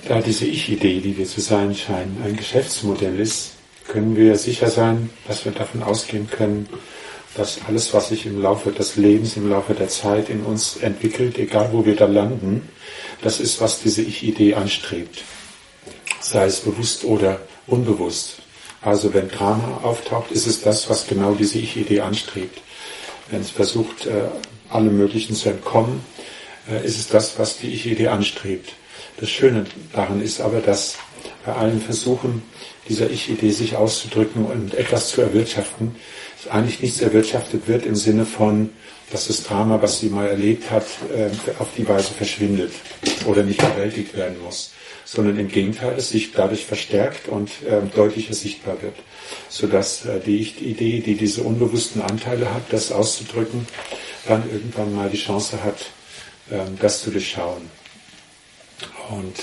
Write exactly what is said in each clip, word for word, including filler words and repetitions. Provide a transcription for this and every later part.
Da diese Ich-Idee, die wir zu sein scheinen, ein Geschäftsmodell ist, können wir sicher sein, dass wir davon ausgehen können, dass alles, was sich im Laufe des Lebens, im Laufe der Zeit in uns entwickelt, egal wo wir da landen, das ist, was diese Ich-Idee anstrebt. Sei es bewusst oder unbewusst. Also wenn Drama auftaucht, ist es das, was genau diese Ich-Idee anstrebt. Wenn es versucht, allem Möglichen zu entkommen, ist es das, was die Ich-Idee anstrebt. Das Schöne daran ist aber, dass bei allen Versuchen, dieser Ich-Idee sich auszudrücken und etwas zu erwirtschaften, eigentlich nichts erwirtschaftet wird im Sinne von, dass das Drama, was sie mal erlebt hat, auf die Weise verschwindet oder nicht bewältigt werden muss, sondern im Gegenteil, es sich dadurch verstärkt und deutlicher sichtbar wird, sodass die Ich-Idee, die diese unbewussten Anteile hat, das auszudrücken, dann irgendwann mal die Chance hat, das zu durchschauen. Und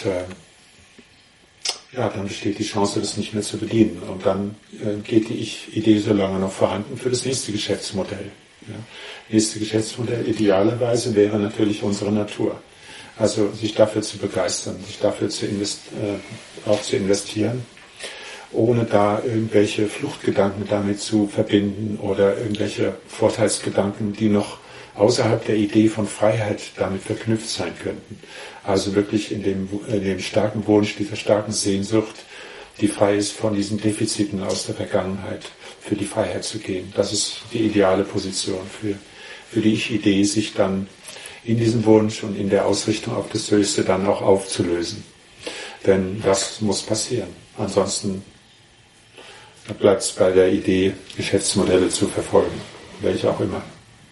ja, dann besteht die Chance, das nicht mehr zu bedienen. Und dann äh, geht die Ich-Idee so lange noch vorhanden für das nächste Geschäftsmodell. Ja. Nächste Geschäftsmodell idealerweise wäre natürlich unsere Natur. Also sich dafür zu begeistern, sich dafür zu invest- äh, auch zu investieren, ohne da irgendwelche Fluchtgedanken damit zu verbinden oder irgendwelche Vorteilsgedanken, die noch außerhalb der Idee von Freiheit damit verknüpft sein könnten. Also wirklich in dem, in dem starken Wunsch, dieser starken Sehnsucht, die frei ist von diesen Defiziten aus der Vergangenheit, für die Freiheit zu gehen. Das ist die ideale Position für, für die Ich-Idee, sich dann in diesem Wunsch und in der Ausrichtung auf das Höchste dann auch aufzulösen. Denn das muss passieren. Ansonsten bleibt es bei der Idee, Geschäftsmodelle zu verfolgen, welche auch immer.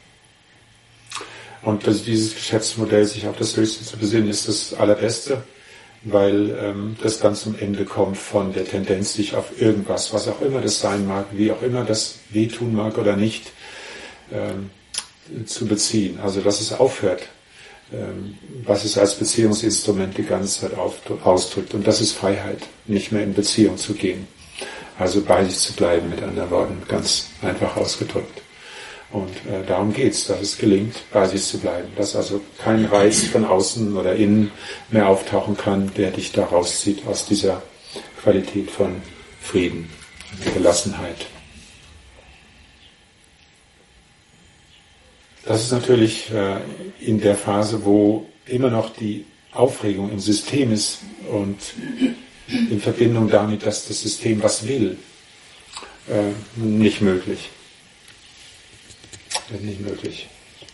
Und also dieses Geschäftsmodell, sich auf das Höchste zu besinnen, ist das Allerbeste, weil ähm, das dann zum Ende kommt von der Tendenz, sich auf irgendwas, was auch immer das sein mag, wie auch immer das wehtun mag oder nicht, ähm, zu beziehen. Also dass es aufhört, ähm, was es als Beziehungsinstrument die ganze Zeit auf, ausdrückt. Und das ist Freiheit, nicht mehr in Beziehung zu gehen. Also bei sich zu bleiben, mit anderen Worten, ganz einfach ausgedrückt. Und äh, darum geht's, dass es gelingt, bei sich zu bleiben. Dass also kein Reiz von außen oder innen mehr auftauchen kann, der dich da rauszieht aus dieser Qualität von Frieden, Gelassenheit. Das ist natürlich äh, in der Phase, wo immer noch die Aufregung im System ist und in Verbindung damit, dass das System was will, äh, nicht möglich. Nicht möglich.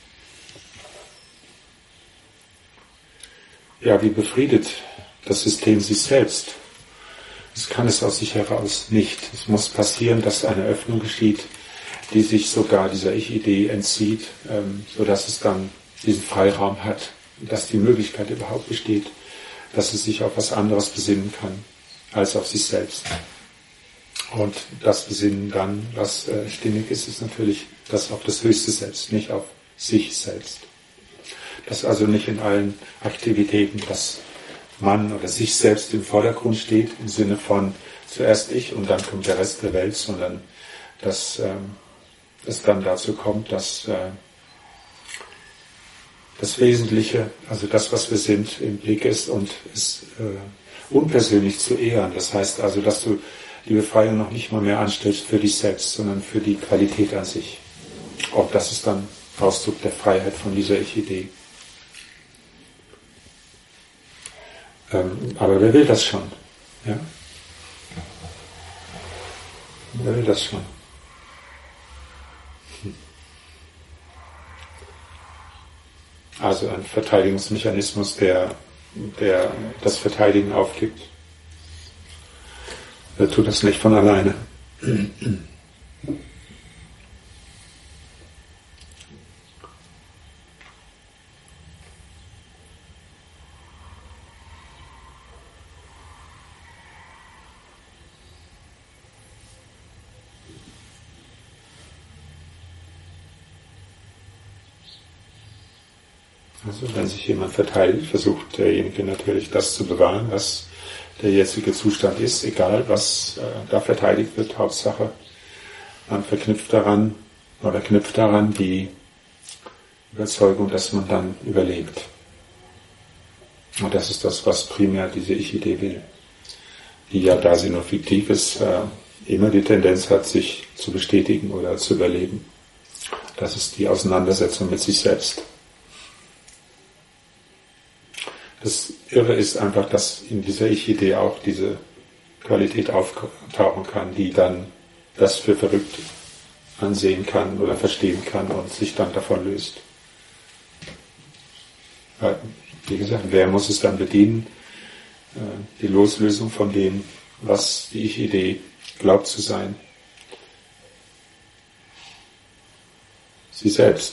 Ja, wie befriedet das System sich selbst? Das kann es aus sich heraus nicht. Es muss passieren, dass eine Öffnung geschieht, die sich sogar dieser Ich-Idee entzieht, ähm, sodass es dann diesen Freiraum hat, dass die Möglichkeit überhaupt besteht, dass es sich auf was anderes besinnen kann, als auf sich selbst. Und das Besinnen dann, was äh, stimmig ist, ist natürlich das auf das Höchste Selbst, nicht auf sich selbst. Dass also nicht in allen Aktivitäten das Mann oder sich selbst im Vordergrund steht, im Sinne von zuerst ich und dann kommt der Rest der Welt, sondern dass ähm, es dann dazu kommt, dass äh, das Wesentliche, also das, was wir sind, im Blick ist und es äh, unpersönlich zu ehren. Das heißt also, dass du die Befreiung noch nicht mal mehr anstellst für dich selbst, sondern für die Qualität an sich. Auch das ist dann Ausdruck der Freiheit von dieser Ich-Idee. Ähm, aber wer will das schon? Ja? Wer will das schon? Hm. Also ein Verteidigungsmechanismus, der, der das Verteidigen aufgibt. Er tut das nicht von alleine. Also wenn sich jemand verteidigt, versucht derjenige natürlich das zu bewahren, was der jetzige Zustand ist, egal was äh, da verteidigt wird, Hauptsache man verknüpft daran oder knüpft daran die Überzeugung, dass man dann überlebt. Und das ist das, was primär diese Ich-Idee will, die ja, da sie nur fiktiv ist, äh, immer die Tendenz hat, sich zu bestätigen oder zu überleben. Das ist die Auseinandersetzung mit sich selbst. Das Irre ist einfach, dass in dieser Ich-Idee auch diese Qualität auftauchen kann, die dann das für verrückt ansehen kann oder verstehen kann und sich dann davon löst. Wie gesagt, wer muss es dann bedienen? Die Loslösung von dem, was die Ich-Idee glaubt zu sein. Sie selbst.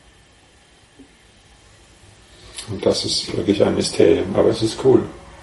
Und das ist wirklich ein Mysterium, aber es ist cool.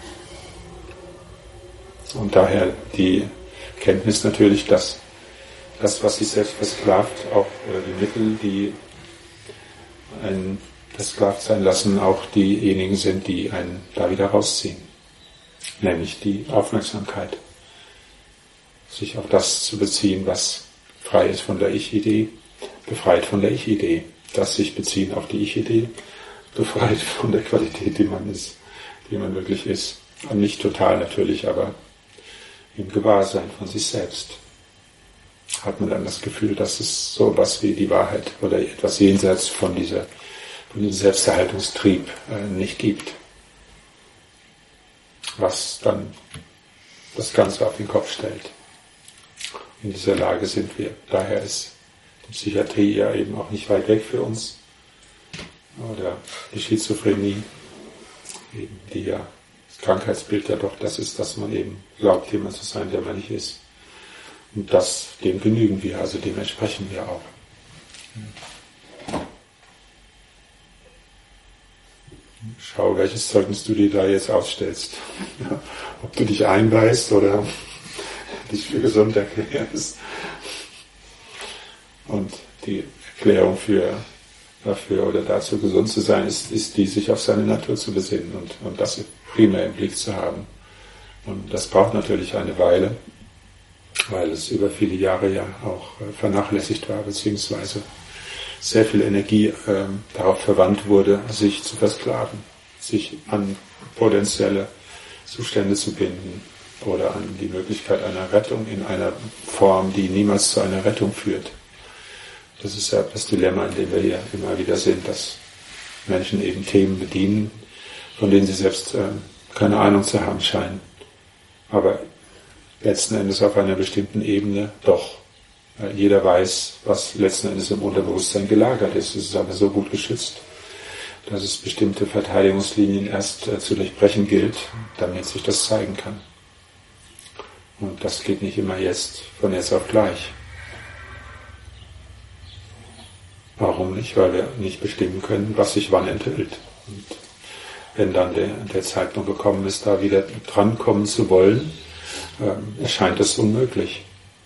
Und daher die Kenntnis natürlich, dass das, was sich selbst versklavt, auch die Mittel, die einen versklavt sein lassen, auch diejenigen sind, die einen da wieder rausziehen. Nämlich die Aufmerksamkeit. Sich auf das zu beziehen, was frei ist von der Ich-Idee, befreit von der Ich-Idee. Das sich beziehen auf die Ich-Idee, befreit von der Qualität, die man ist, die man wirklich ist. Und nicht total natürlich, aber im Gewahrsein von sich selbst hat man dann das Gefühl, dass es so etwas wie die Wahrheit oder etwas jenseits von, dieser, von diesem Selbsterhaltungstrieb äh, nicht gibt. Was dann das Ganze auf den Kopf stellt. In dieser Lage sind wir. Daher ist die Psychiatrie ja eben auch nicht weit weg für uns. Oder die Schizophrenie, eben die ja das Krankheitsbild ja doch das ist, dass man eben glaubt, jemand zu sein, der man nicht ist. Und das, dem genügen wir, also dem entsprechen wir auch. Schau, welches Zeugnis du dir da jetzt ausstellst. Ob du dich einweist oder dich für gesund erklärst. Und die Erklärung für, dafür oder dazu, gesund zu sein, ist, ist die, sich auf seine Natur zu besinnen und, und das primär im Blick zu haben. Und das braucht natürlich eine Weile, weil es über viele Jahre ja auch vernachlässigt war, beziehungsweise sehr viel Energie äh, darauf verwandt wurde, sich zu versklaven, sich an potenzielle Zustände zu binden oder an die Möglichkeit einer Rettung in einer Form, die niemals zu einer Rettung führt. Das ist ja das Dilemma, in dem wir hier immer wieder sind, dass Menschen eben Themen bedienen, von denen sie selbst äh, keine Ahnung zu haben scheinen. Aber letzten Endes auf einer bestimmten Ebene doch. Jeder weiß, was letzten Endes im Unterbewusstsein gelagert ist. Es ist aber so gut geschützt, dass es bestimmte Verteidigungslinien erst äh, zu durchbrechen gilt, damit sich das zeigen kann. Und das geht nicht immer jetzt, von jetzt auf gleich. Warum nicht? Weil wir nicht bestimmen können, was sich wann enthüllt. Und wenn dann der, der Zeitpunkt gekommen ist, da wieder drankommen zu wollen, äh, erscheint es unmöglich.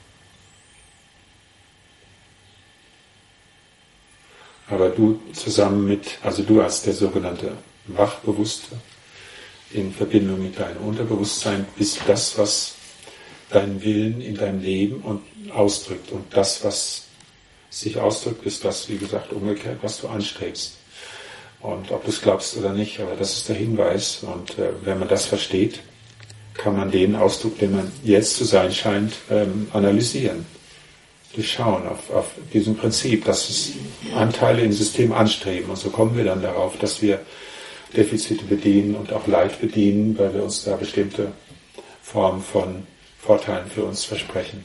Aber du zusammen mit, also du als der sogenannte Wachbewusste, in Verbindung mit deinem Unterbewusstsein, bist das, was deinen Willen in deinem Leben und ausdrückt. Und das, was sich ausdrückt, ist das, wie gesagt, umgekehrt, was du anstrebst. Und ob du es glaubst oder nicht, aber das ist der Hinweis. Und äh, wenn man das versteht, kann man den Ausdruck, den man jetzt zu sein scheint, ähm, analysieren. Durchschauen auf, auf diesem Prinzip, dass es Anteile im System anstreben. Und so kommen wir dann darauf, dass wir Defizite bedienen und auch Leid bedienen, weil wir uns da bestimmte Formen von Vorteilen für uns versprechen.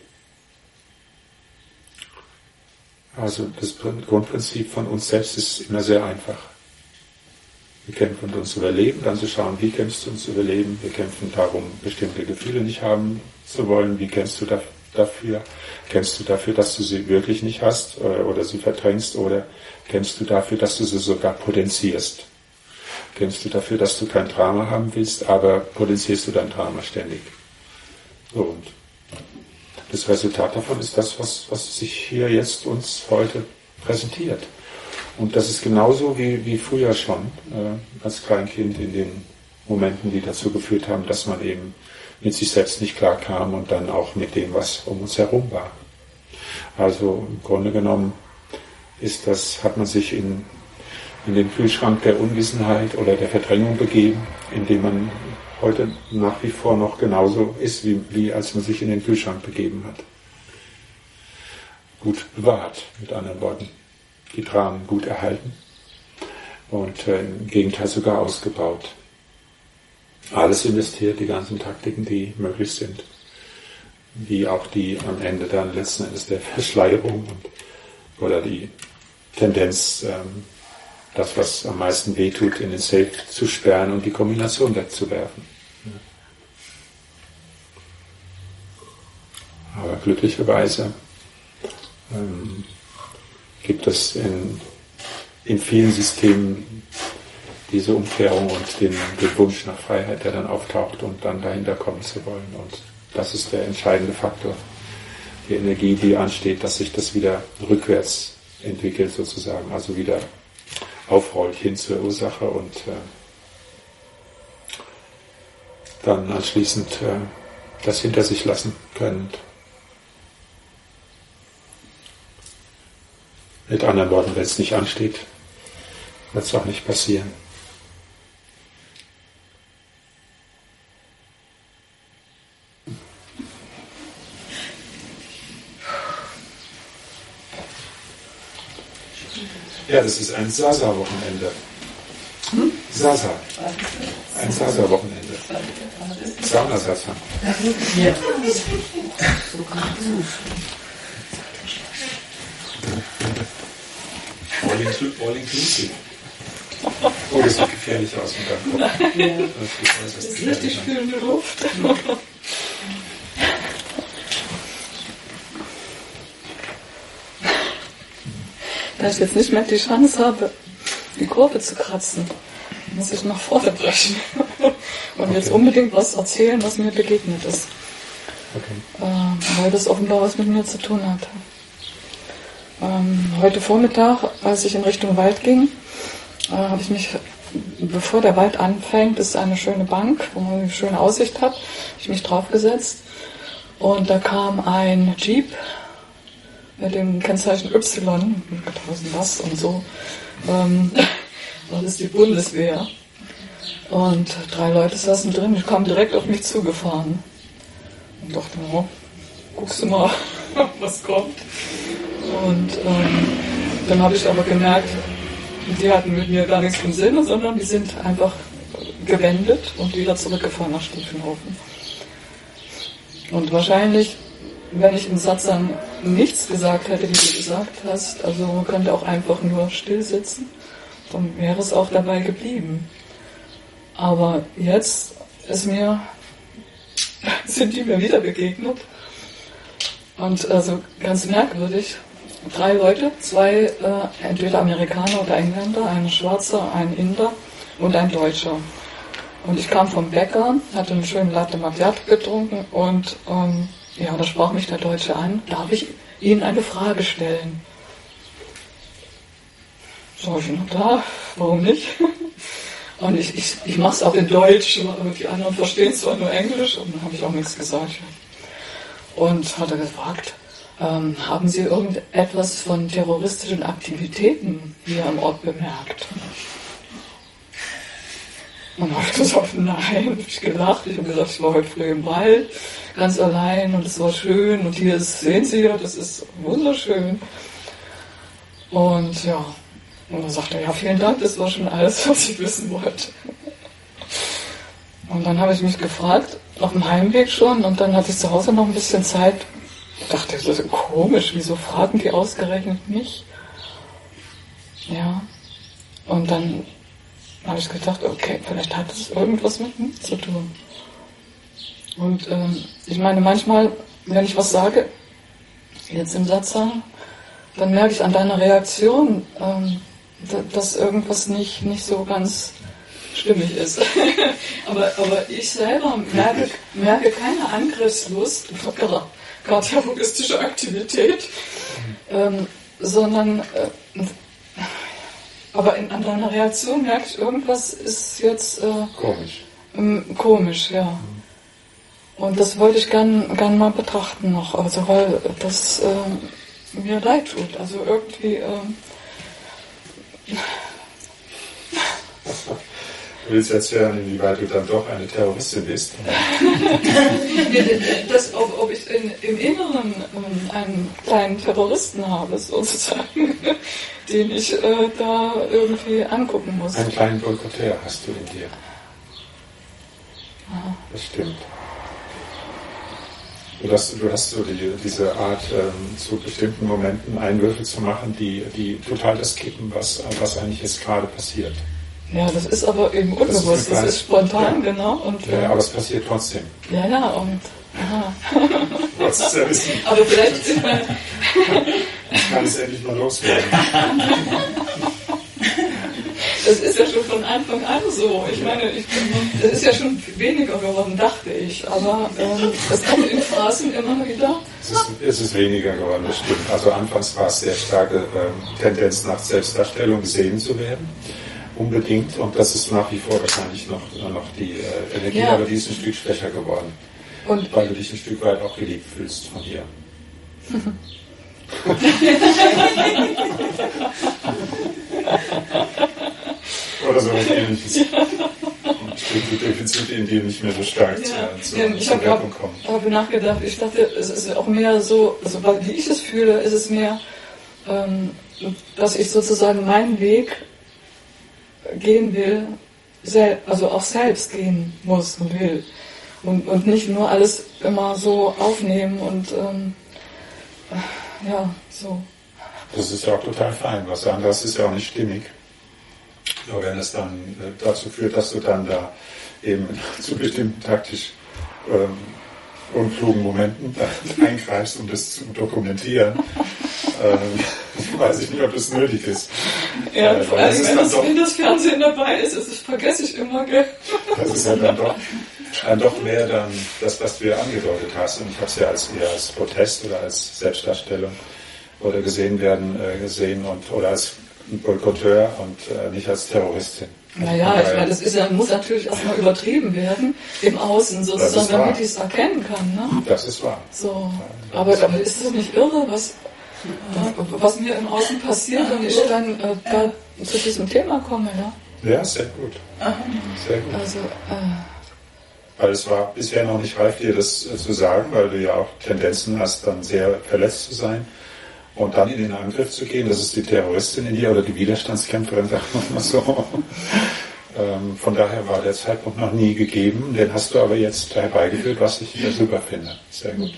Also das Grundprinzip von uns selbst ist immer sehr einfach. Wir kämpfen um uns zu überleben, dann zu schauen, wie kämpfst du uns zu überleben. Wir kämpfen darum, bestimmte Gefühle nicht haben zu wollen. Wie kämpfst du dafür? dafür? Kämpfst du dafür, dass du sie wirklich nicht hast oder, oder sie verdrängst oder kämpfst du dafür, dass du sie sogar potenzierst? Kämpfst du dafür, dass du kein Drama haben willst, aber potenzierst du dein Drama ständig? So, und das Resultat davon ist das, was, was sich hier jetzt uns heute präsentiert. Und das ist genauso wie, wie früher schon, äh, als Kleinkind in den Momenten, die dazu geführt haben, dass man eben mit sich selbst nicht klar kam und dann auch mit dem, was um uns herum war. Also im Grunde genommen ist das, hat man sich in in den Kühlschrank der Unwissenheit oder der Verdrängung begeben, indem man heute nach wie vor noch genauso ist, wie, wie als man sich in den Kühlschrank begeben hat. Gut bewahrt, mit anderen Worten. Die Dramen gut erhalten und äh, im Gegenteil sogar ausgebaut. Alles investiert, die ganzen Taktiken, die möglich sind. Wie auch die am Ende dann letzten Endes der Verschleierung und, oder die Tendenz, ähm, das, was am meisten wehtut, in den Safe zu sperren und die Kombination wegzuwerfen. Aber glücklicherweise ähm, gibt es in, in vielen Systemen diese Umkehrung und den, den Wunsch nach Freiheit, der dann auftaucht und dann dahinter kommen zu wollen. Und das ist der entscheidende Faktor. Die Energie, die ansteht, dass sich das wieder rückwärts entwickelt sozusagen, also wieder aufrollt hin zur Ursache und äh, dann anschließend äh, das hinter sich lassen können. Mit anderen Worten, wenn es nicht ansteht, wird es auch nicht passieren. Ja, das ist ein Sasa-Wochenende. Hm? Sasa. Ein Sasa-Wochenende. Sauna-Sasa. Ja. All inclusive. Oh, das sieht gefährlich aus mit deinem Kopf. Ja. Das ist richtig kühle Luft. Da ich jetzt nicht mehr die Chance habe, die Kurve zu kratzen, muss ich nach vorne brechen und okay. jetzt unbedingt was erzählen, was mir begegnet ist. Okay. Äh, weil das offenbar was mit mir zu tun hatte. Ähm, heute Vormittag, als ich in Richtung Wald ging, äh, habe ich mich, bevor der Wald anfängt, ist eine schöne Bank, wo man eine schöne Aussicht hat, habe ich mich draufgesetzt und da kam ein Jeep mit dem Kennzeichen Y, tausend was und so, ähm, das ist die Bundeswehr. Und drei Leute saßen drin, ich kam direkt auf mich zugefahren. Und dachte, oh, guckst du mal, was kommt. Und ähm, dann habe ich aber gemerkt, die hatten mit mir gar nichts im Sinne, sondern die sind einfach gewendet und wieder zurückgefahren nach Stiefenhofen. Und wahrscheinlich, wenn ich im Satz dann nichts gesagt hätte, wie du gesagt hast, also man könnte auch einfach nur still sitzen, dann wäre es auch dabei geblieben. Aber jetzt ist mir, sind die mir wieder begegnet. Und also ganz merkwürdig, drei Leute, zwei äh, entweder Amerikaner oder Engländer, ein Schwarzer, ein Inder und ein Deutscher. Und ich kam vom Bäcker, hatte einen schönen Latte Macchiato getrunken und ähm, ja, da sprach mich der Deutsche an, darf ich Ihnen eine Frage stellen? Sag ich, na klar, warum nicht? Und ich, ich, ich mache es auch in Deutsch, aber die anderen verstehen zwar nur Englisch und dann habe ich auch nichts gesagt. Und hat er gefragt, ähm, haben Sie irgendetwas von terroristischen Aktivitäten hier am Ort bemerkt? Und dann habe ich gesagt, nein, habe ich gelacht. Ich habe gesagt, ich war heute früh im Wald, ganz allein und es war schön und hier ist, sehen Sie ja, das ist wunderschön. Und ja, und dann sagte er, ja, vielen Dank, das war schon alles, was ich wissen wollte. Und dann habe ich mich gefragt, auf dem Heimweg schon, und dann hatte ich zu Hause noch ein bisschen Zeit. Ich dachte, das ist komisch, wieso fragen die ausgerechnet mich? Ja, und dann habe ich gedacht, okay, vielleicht hat es irgendwas mit mir zu tun. Und ähm, ich meine, manchmal, wenn ich was sage, jetzt im Satz sagen, dann merke ich an deiner Reaktion, ähm, dass irgendwas nicht, nicht so ganz stimmig ist. aber, aber ich selber merke, merke keine Angriffslust, oder gar terroristische Aktivität, ähm, sondern äh, aber in, an deiner Reaktion merke ich, irgendwas ist jetzt äh, komisch. Ähm, komisch, ja. Und das wollte ich gern, gern mal betrachten noch, also weil das äh, mir leid tut. Also irgendwie, äh, Du willst jetzt hören, inwieweit du dann doch eine Terroristin bist? das, ob, ob ich in, im Inneren ähm, einen kleinen Terroristen habe, sozusagen, den ich äh, da irgendwie angucken muss. Einen kleinen Boykotteur hast du in dir. Aha. Das stimmt. Du hast, du hast so die, diese Art, ähm, zu bestimmten Momenten Einwürfe zu machen, die, die total das kippen, was, was eigentlich jetzt gerade passiert. Ja, das ist aber eben unbewusst, das ist, das ist spontan, ja. Genau. Und, ja, aber es passiert trotzdem. Ja, ja, und... Aha. Du wolltest es ja wissen. Aber vielleicht... Ich kann es endlich mal loswerden. Das ist ja schon von Anfang an so. Ich meine, ich, das ist ja schon weniger geworden, dachte ich. Aber ähm, das kommt in Phasen immer wieder. Es ist, es ist weniger geworden, das stimmt. Also anfangs war es sehr starke ähm, Tendenz nach Selbstdarstellung, gesehen zu werden. Unbedingt. Und das ist nach wie vor wahrscheinlich noch, noch die äh, Energie, ja. Aber die ist ein Stück schwächer geworden. Und weil du dich ein Stück weit auch geliebt fühlst von dir. Oder so etwas Ähnliches. Bestimmte Defizite in dir nicht mehr so stark ja. zu, ja, zur Wirkung kommen. Ich habe nachgedacht, ich dachte, es ist auch mehr so, also wie ich es fühle, ist es mehr, ähm, dass ich sozusagen meinen Weg gehen will, sel- also auch selbst gehen muss und will. Und, und nicht nur alles immer so aufnehmen und ähm, ja, so. Das ist ja auch total fein. Was anderes ist ja auch nicht stimmig. Aber wenn es dann äh, dazu führt, dass du dann da eben zu bestimmten taktisch ähm, unklugen Momenten eingreifst, um das zu dokumentieren, ähm, weiß ich nicht, ob das nötig ist. Ja, äh, vor allem, wenn, das, doch, wenn das Fernsehen dabei ist, das vergesse ich immer, gell? Das ist ja dann doch, dann doch mehr dann das, was du ja angedeutet hast. Und ich habe es ja als, eher als Protest oder als Selbstdarstellung oder gesehen werden äh, gesehen und oder als Boykotteur und äh, nicht als Terroristin. Naja, ich meine, das ist ja, muss natürlich erstmal übertrieben werden im Außen sozusagen, damit ich es erkennen kann. Ne? Das ist wahr. So. Aber, aber ist es nicht irre, was, was mir im Außen passiert, wenn ich dann äh, da zu diesem Thema komme? Ja, ja sehr gut. Sehr gut. Also, äh, weil es war bisher noch nicht reif, dir das äh, zu sagen, weil du ja auch Tendenzen hast, dann sehr verletzt zu sein. Und dann in den Angriff zu gehen, das ist die Terroristin in dir oder die Widerstandskämpferin, sagen wir mal so. ähm, von daher war der Zeitpunkt noch nie gegeben, den hast du aber jetzt herbeigeführt, was ich super finde. Sehr gut.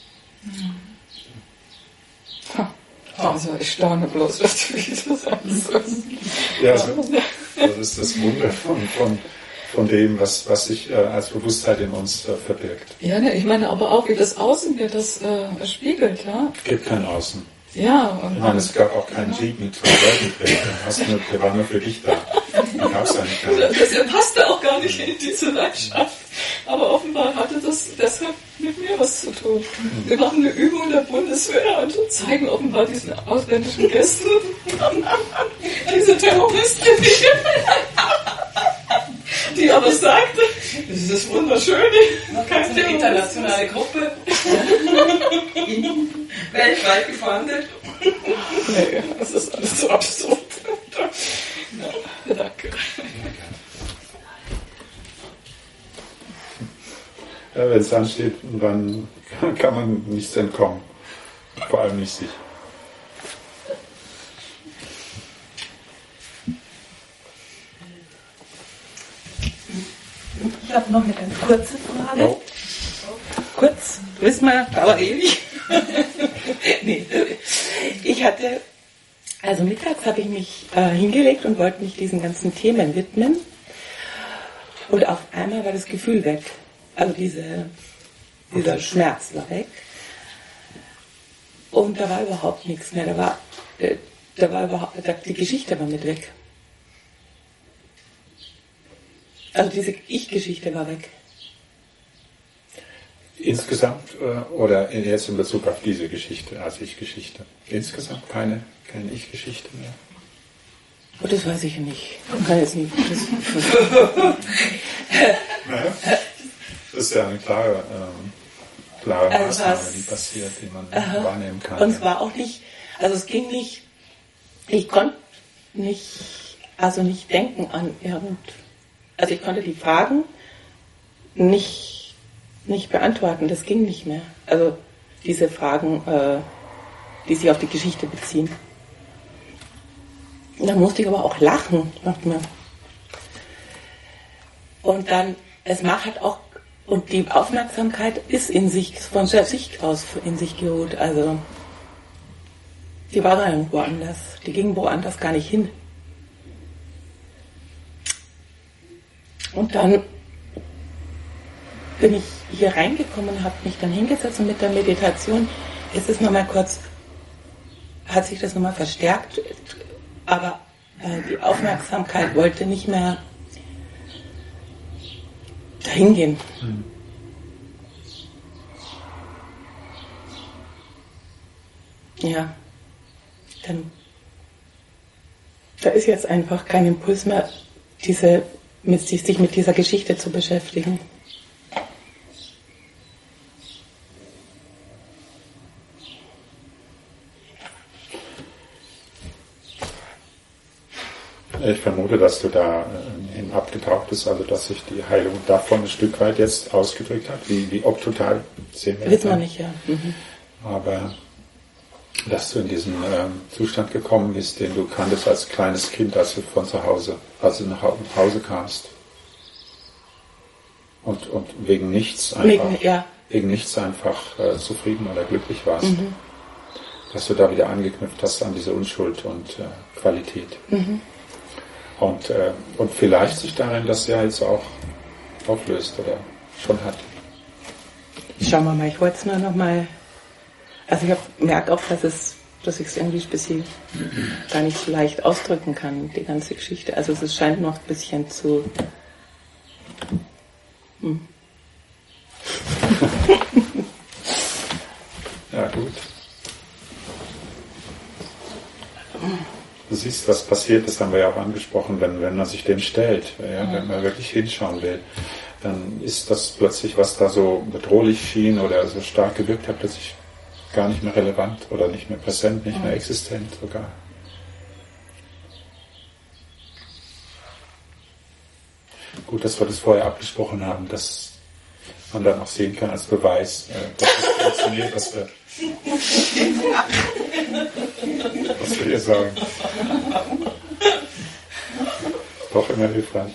Also ich staune bloß, was du wieder sagst. Ja, also, das ist das Wunder von, von, von dem, was, was sich äh, als Bewusstheit in uns äh, verbirgt. Ja, ne, ich meine aber auch, wie das Außen mir das äh, spiegelt. Ja? Es gibt kein Außen. Ja, und ich meine, es gab auch keinen Jeep mit zwei Leuten drin. Der war nur für dich da. Da gab es eigentlich gar nicht. Das passte auch gar nicht in diese Landschaft. Aber offenbar hatte das deshalb mit mir was zu tun. Wir machen eine Übung der Bundeswehr und zeigen offenbar diesen ausländischen Gästen diese Terroristin, die aber sagte, das ist das Wunderschöne. Das ist eine internationale Gruppe. Weltweit gefundet. Nee, das ist alles so absurd. Ja, danke. Ja, wenn es ansteht, dann kann man nichts entkommen. Vor allem nicht sich. Ich habe noch eine ganz kurze Frage. Oh. Kurz, wissen wir, aber ewig. Nee. Ich hatte, also mittags habe ich mich äh, hingelegt und wollte mich diesen ganzen Themen widmen. Und auf einmal war das Gefühl weg. Also diese, dieser okay. Schmerz war weg. Und da war überhaupt nichts mehr. Da war, äh, da war überhaupt, da, die Geschichte war mit weg. Also diese Ich-Geschichte war weg. Insgesamt äh, oder jetzt in Bezug auf diese Geschichte, als Ich-Geschichte? Insgesamt keine, keine Ich-Geschichte mehr? Oh, das weiß ich nicht. Ich kann jetzt nicht. Naja, das ist ja eine klare, ähm, klare Maßnahme, die passiert, die man aha. wahrnehmen kann. Und es war auch nicht, also es ging nicht, ich konnte nicht, also nicht denken an irgend Also ich konnte die Fragen nicht, nicht beantworten, das ging nicht mehr. Also diese Fragen, äh, die sich auf die Geschichte beziehen. Und dann musste ich aber auch lachen. Und dann, es macht halt auch, und die Aufmerksamkeit ist in sich, von sich aus in sich geruht. Also die war da irgendwo anders. Die ging woanders gar nicht hin. Und dann bin ich hier reingekommen und habe mich dann hingesetzt und mit der Meditation ist es nochmal kurz, hat sich das nochmal verstärkt, aber äh, die Aufmerksamkeit wollte nicht mehr dahin gehen. Mhm. Ja, dann da ist jetzt einfach kein Impuls mehr, diese, mit, sich mit dieser Geschichte zu beschäftigen. Ich vermute, dass du da hin abgetaucht bist, also dass sich die Heilung davon ein Stück weit jetzt ausgedrückt hat. Wie, wie ob total, sehen wir wissen wir nicht, ja. Mhm. Aber dass du in diesen ähm, Zustand gekommen bist, den du kanntest als kleines Kind, als du von zu Hause, als du nach Hause kamst. Und, und wegen nichts einfach, wegen, ja. wegen nichts einfach äh, zufrieden oder glücklich warst. Mhm. Dass du da wieder angeknüpft hast an diese Unschuld und äh, Qualität. Mhm. Und, äh, und vielleicht sich darin das ja jetzt auch auflöst oder schon hat. Schauen wir mal, ich wollte es nur noch mal, also ich merke auch, dass es, dass ich es irgendwie speziell gar nicht so leicht ausdrücken kann, die ganze Geschichte. Also es scheint noch ein bisschen zu... Hm. Ja, gut. Du siehst, was passiert, das haben wir ja auch angesprochen, wenn, wenn man sich dem stellt, ja, mhm. wenn man wirklich hinschauen will, dann ist das plötzlich, was da so bedrohlich schien oder so stark gewirkt hat, plötzlich gar nicht mehr relevant oder nicht mehr präsent, nicht mhm. mehr existent sogar. Gut, dass wir das vorher abgesprochen haben, dass man dann auch sehen kann als Beweis, dass es funktioniert, was wir, was wir hier sagen. Doch immer hilfreich.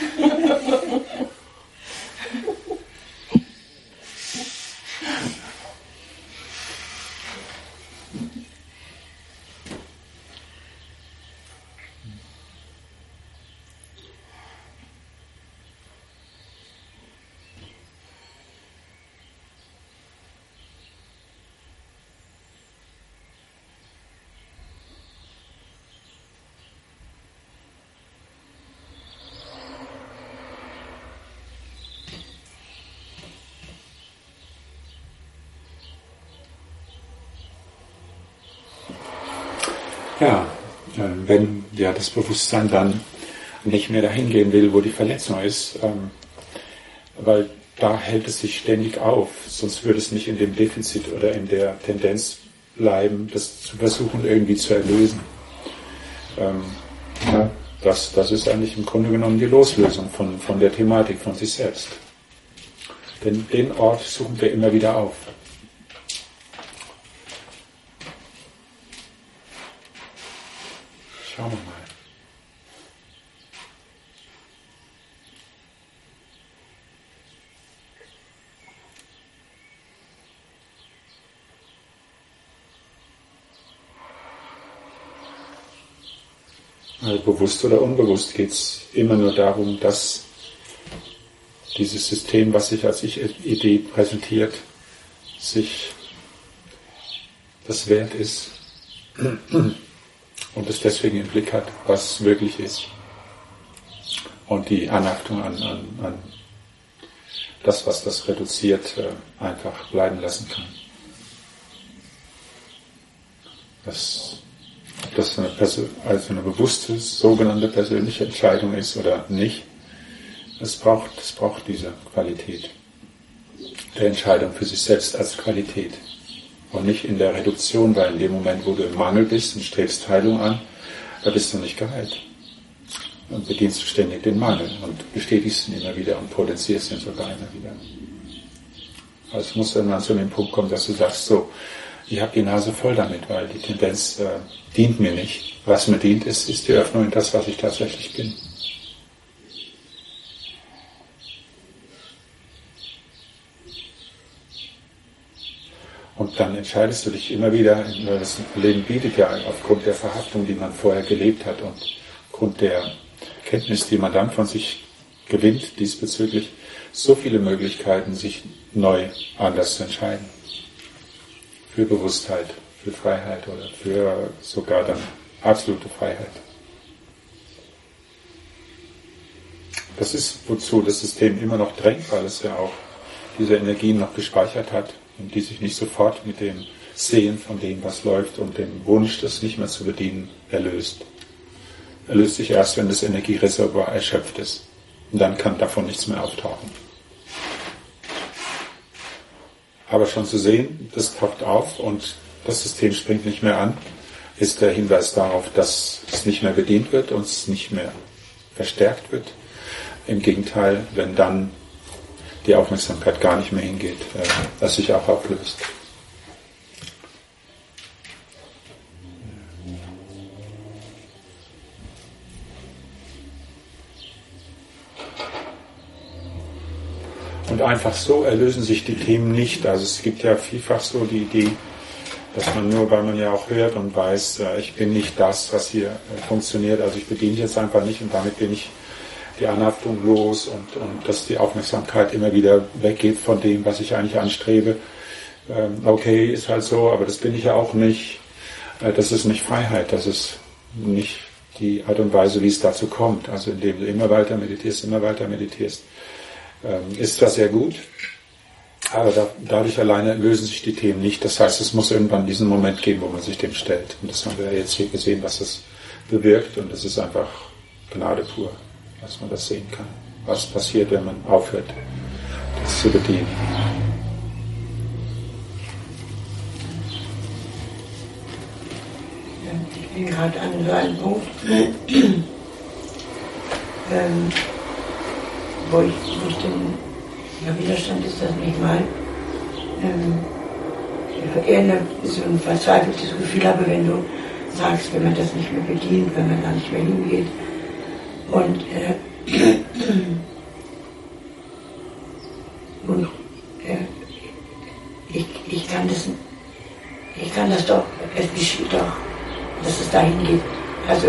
Ja, wenn ja das Bewusstsein dann nicht mehr dahin gehen will, wo die Verletzung ist, ähm, weil da hält es sich ständig auf, sonst würde es nicht in dem Defizit oder in der Tendenz bleiben, das zu versuchen irgendwie zu erlösen. Ähm, ja, das, das ist eigentlich im Grunde genommen die Loslösung von, von der Thematik, von sich selbst. Denn den Ort suchen wir immer wieder auf. Schauen wir mal. Also bewusst oder unbewusst geht es immer nur darum, dass dieses System, was sich als Ich-Idee präsentiert, sich das wert ist und es deswegen im Blick hat, was wirklich ist. Und die Anhaftung an, an, an das, was das reduziert, einfach bleiben lassen kann. Das, ob das eine, Persön- also eine bewusste, sogenannte persönliche Entscheidung ist oder nicht, es braucht, es braucht diese Qualität der Entscheidung für sich selbst als Qualität. Und nicht in der Reduktion, weil in dem Moment, wo du im Mangel bist und strebst Heilung an, da bist du nicht geheilt. und bedienst du ständig den Mangel und bestätigst ihn immer wieder und potenzierst ihn sogar immer wieder. Also es muss irgendwann zu dem Punkt kommen, dass du sagst, so, ich habe die Nase voll damit, weil die Tendenz äh, dient mir nicht. Was mir dient, ist, ist die Öffnung in das, was ich tatsächlich bin. Und dann entscheidest du dich immer wieder, das Leben bietet ja aufgrund der Verhaftung, die man vorher gelebt hat und aufgrund der Kenntnis, die man dann von sich gewinnt diesbezüglich, so viele Möglichkeiten, sich neu anders zu entscheiden. Für Bewusstheit, für Freiheit oder für sogar dann absolute Freiheit. Das ist, wozu das System immer noch drängt, weil es ja auch diese Energien noch gespeichert hat und die sich nicht sofort mit dem Sehen von dem, was läuft und dem Wunsch, das nicht mehr zu bedienen, erlöst. Er löst sich erst, wenn das Energiereservoir erschöpft ist. Und dann kann davon nichts mehr auftauchen. Aber schon zu sehen, das taucht auf und das System springt nicht mehr an, ist der Hinweis darauf, dass es nicht mehr bedient wird und es nicht mehr verstärkt wird. Im Gegenteil, wenn dann die Aufmerksamkeit gar nicht mehr hingeht, dass sich auch auflöst. Und einfach so erlösen sich die Themen nicht. Also es gibt ja vielfach so die Idee, dass man nur, weil man ja auch hört und weiß, ich bin nicht das, was hier funktioniert, also ich bediene jetzt einfach nicht und damit bin ich die Anhaftung los und, und dass die Aufmerksamkeit immer wieder weggeht von dem, was ich eigentlich anstrebe. Ähm, okay, ist halt so, aber das bin ich ja auch nicht. Äh, das ist nicht Freiheit, das ist nicht die Art und Weise, wie es dazu kommt. Also indem du immer weiter meditierst, immer weiter meditierst. Ähm, ist zwar sehr gut, aber da, dadurch alleine lösen sich die Themen nicht. Das heißt, es muss irgendwann diesen Moment geben, wo man sich dem stellt. Und das haben wir jetzt hier gesehen, was das bewirkt. Und das ist einfach Gnade pur, dass man das sehen kann. Was passiert, wenn man aufhört, das zu bedienen. Ich bin gerade an so einem Punkt, ähm, wo ich, wo ich den, ja, Widerstand ist das nicht mal, ähm, eher eine, so ein verzweifeltes Gefühl habe, wenn du sagst, wenn man das nicht mehr bedient, wenn man da nicht mehr hingeht. Und, äh, und äh, ich, ich kann das, ich kann das doch, es geschieht doch, dass es dahin geht. Also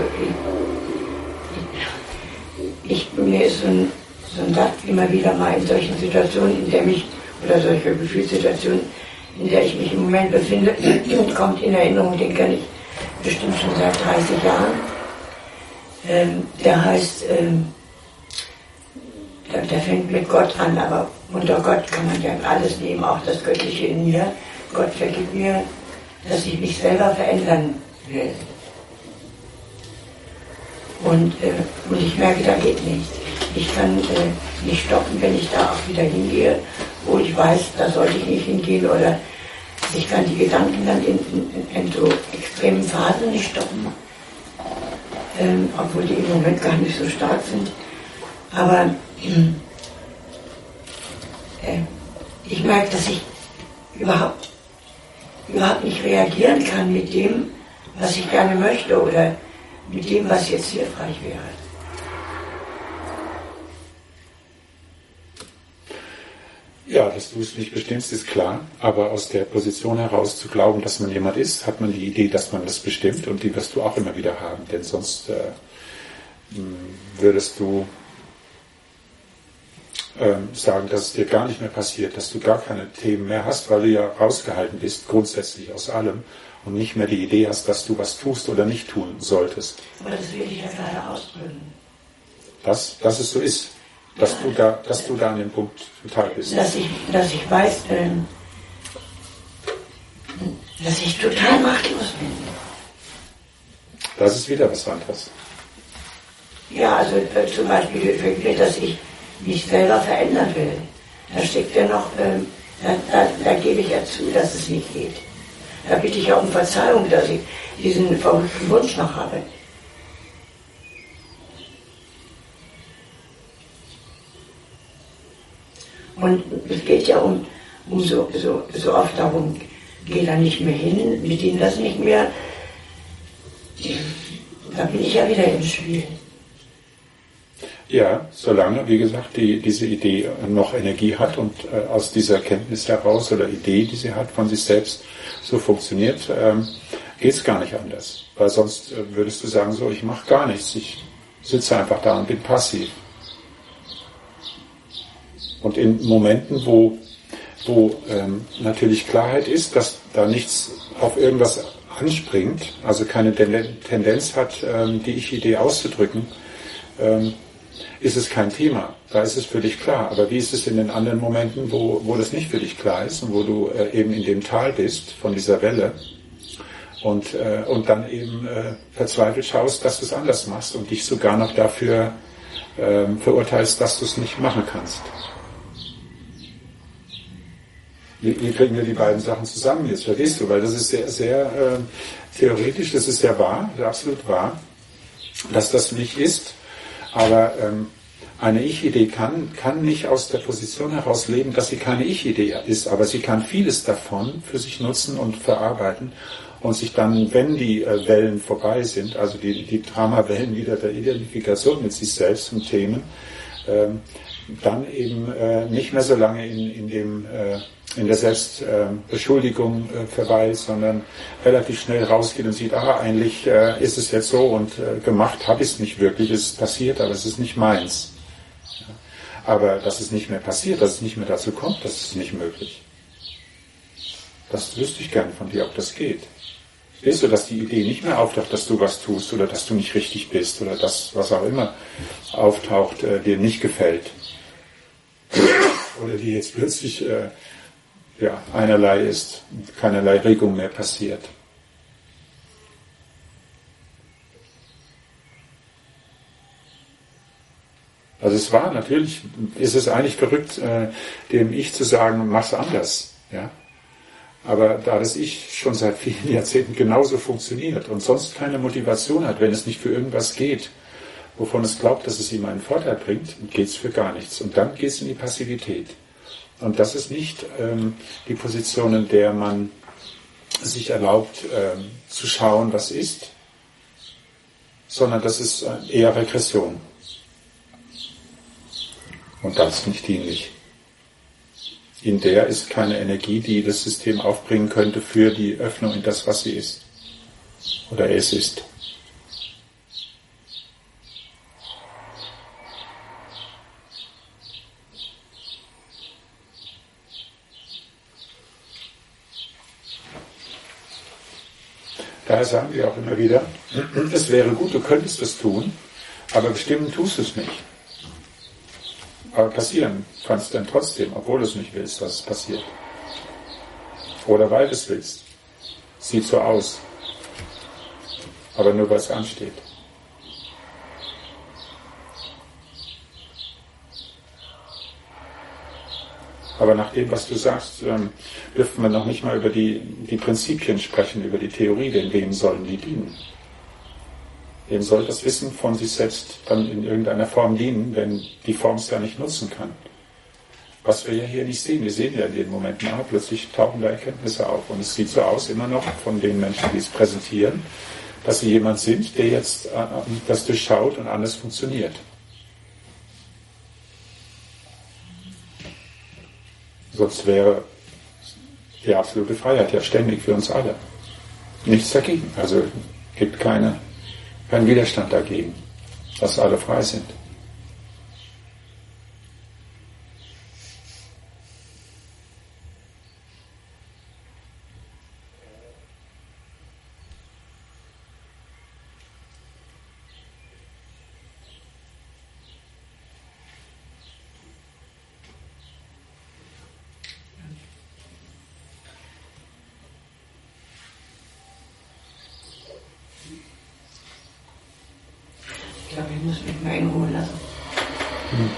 ich, ich, mir ist so ein, so ein Satz immer wieder mal in solchen Situationen, in der mich, oder solche Gefühlssituationen, in der ich mich im Moment befinde, kommt in Erinnerung, den kenne ich bestimmt schon seit dreißig Jahren. Ähm, der heißt, ähm, der, der fängt mit Gott an, aber unter Gott kann man ja alles nehmen, auch das Göttliche in mir. Gott vergibt mir, dass ich mich selber verändern will. Und, äh, und ich merke, da geht nichts. Ich kann äh, nicht stoppen, wenn ich da auch wieder hingehe, wo ich weiß, da sollte ich nicht hingehen, oder ich kann die Gedanken dann in, in, in so extremen Phasen nicht stoppen, ähm, obwohl die im Moment gar nicht so stark sind. Aber äh, ich merke, dass ich überhaupt, überhaupt nicht reagieren kann mit dem, was ich gerne möchte, oder mit dem, was jetzt hilfreich wäre. Ja, dass du es nicht bestimmst, ist klar, aber aus der Position heraus zu glauben, dass man jemand ist, hat man die Idee, dass man das bestimmt, und die wirst du auch immer wieder haben, denn sonst äh, würdest du äh, sagen, dass es dir gar nicht mehr passiert, dass du gar keine Themen mehr hast, weil du ja rausgehalten bist, grundsätzlich aus allem, und nicht mehr die Idee hast, dass du was tust oder nicht tun solltest. Aber das will ich ja gerade ausdrücken. Dass, dass es so ist. Dass du da, dass du da an dem Punkt total bist. Dass ich, dass ich weiß, ähm, dass ich total machtlos bin. Das ist wieder was anderes. Ja, also äh, zum Beispiel, dass ich mich selber verändern will. Da steckt ja noch, ähm, da, da, da gebe ich ja zu, dass es nicht geht. Da bitte ich auch um Verzeihung, dass ich diesen verrückten Wunsch noch habe. Und es geht ja um, um so, so, so oft darum, geh da nicht mehr hin, bediene das nicht mehr. Da bin ich ja wieder im Spiel. Ja, solange, wie gesagt, die, diese Idee noch Energie hat und äh, aus dieser Erkenntnis heraus oder Idee, die sie hat von sich selbst, so funktioniert, ähm, geht es gar nicht anders. Weil sonst äh, würdest du sagen, so, ich mache gar nichts, ich sitze einfach da und bin passiv. Und in Momenten, wo, wo ähm, natürlich Klarheit ist, dass da nichts auf irgendwas anspringt, also keine Tendenz hat, ähm, die Ich-Idee auszudrücken, ähm, ist es kein Thema. Da ist es für dich klar. Aber wie ist es in den anderen Momenten, wo, wo das nicht für dich klar ist und wo du äh, eben in dem Tal bist von dieser Welle und, äh, und dann eben äh, verzweifelt schaust, dass du es anders machst und dich sogar noch dafür äh, verurteilst, dass du es nicht machen kannst. Wie, wie kriegen wir die beiden Sachen zusammen jetzt? Verstehst du? Weil das ist sehr, sehr äh, theoretisch, das ist ja wahr, absolut wahr, dass das nicht ist. Aber ähm, eine Ich-Idee kann, kann nicht aus der Position heraus leben, dass sie keine Ich-Idee ist, aber sie kann vieles davon für sich nutzen und verarbeiten und sich dann, wenn die äh, Wellen vorbei sind, also die, die Dramawellen wieder der Identifikation mit sich selbst und Themen, ähm, dann eben äh, nicht mehr so lange in, in, dem, äh, in der Selbstbeschuldigung äh, verweilt, sondern relativ schnell rausgeht und sieht, ah, eigentlich äh, ist es jetzt so und äh, gemacht habe ich es nicht wirklich, es ist passiert, aber es ist nicht meins. Ja. Aber dass es nicht mehr passiert, dass es nicht mehr dazu kommt, das ist nicht möglich. Das wüsste ich gern von dir, ob das geht. Weißt du, dass die Idee nicht mehr auftaucht, dass du was tust oder dass du nicht richtig bist oder dass, was auch immer auftaucht, äh, dir nicht gefällt. Oder die jetzt plötzlich äh, ja, einerlei ist, keinerlei Regung mehr passiert. Also es war natürlich, ist es eigentlich verrückt, äh, dem Ich zu sagen, mach's anders. Ja? Aber da das Ich schon seit vielen Jahrzehnten genauso funktioniert und sonst keine Motivation hat, wenn es nicht für irgendwas geht, wovon es glaubt, dass es ihm einen Vorteil bringt, geht es für gar nichts. Und dann geht es in die Passivität. Und das ist nicht ähm, die Position, in der man sich erlaubt, ähm, zu schauen, was ist, sondern das ist eher Regression. Und das ist nicht dienlich. In der ist keine Energie, die das System aufbringen könnte für die Öffnung in das, was sie ist. Oder es ist. Daher sagen wir auch immer wieder, es wäre gut, du könntest es tun, aber bestimmen tust du es nicht. Aber passieren kann es dann trotzdem, obwohl du es nicht willst, dass es passiert. Oder weil du es willst. Sieht so aus. Aber nur weil es ansteht. Aber nach dem, was du sagst, ähm, dürfen wir noch nicht mal über die, die Prinzipien sprechen, über die Theorie, denn wem sollen die dienen? Wem soll das Wissen von sich selbst dann in irgendeiner Form dienen, wenn die Form es ja nicht nutzen kann? Was wir ja hier nicht sehen, wir sehen ja in den Momenten, ah, plötzlich tauchen da Erkenntnisse auf. Und es sieht so aus, immer noch von den Menschen, die es präsentieren, dass sie jemand sind, der jetzt äh, das durchschaut und anders funktioniert. Sonst wäre die absolute Freiheit ja ständig für uns alle. Nichts dagegen. Also gibt keine, keinen Widerstand dagegen, dass alle frei sind. Ich glaube, ich muss mich mal in Ruhe lassen. Hm.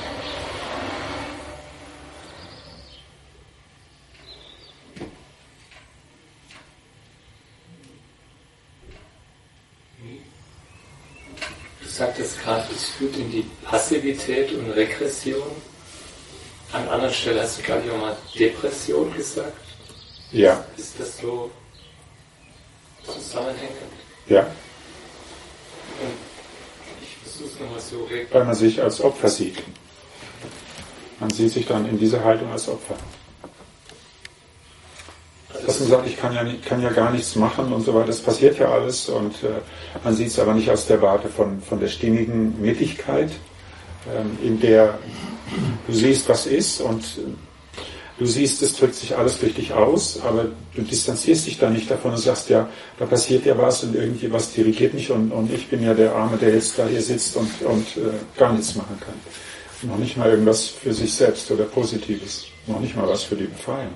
Du sagtest gerade, es führt in die Passivität und Regression. An anderen Stellen hast du, glaube ich, auch mal Depression gesagt. Ja. Ist das so zusammenhängend? Ja. Und ich versuche es nochmal so weg. Weil man sich als Opfer sieht. Man sieht sich dann in dieser Haltung als Opfer. Also Dass man sagt, ich kann ja, nicht, kann ja gar nichts machen und so weiter, das passiert ja alles und äh, man sieht es aber nicht aus der Warte von, von der stimmigen Mittigkeit, ähm, in der du siehst, was ist und äh, du siehst, es drückt sich alles durch dich aus, aber du distanzierst dich dann nicht davon und sagst, ja, da passiert ja was und irgendwie was dirigiert mich und, und ich bin ja der Arme, der jetzt da hier sitzt und, und äh, gar nichts machen kann. Noch nicht mal irgendwas für sich selbst oder Positives, noch nicht mal was für die Befreiung.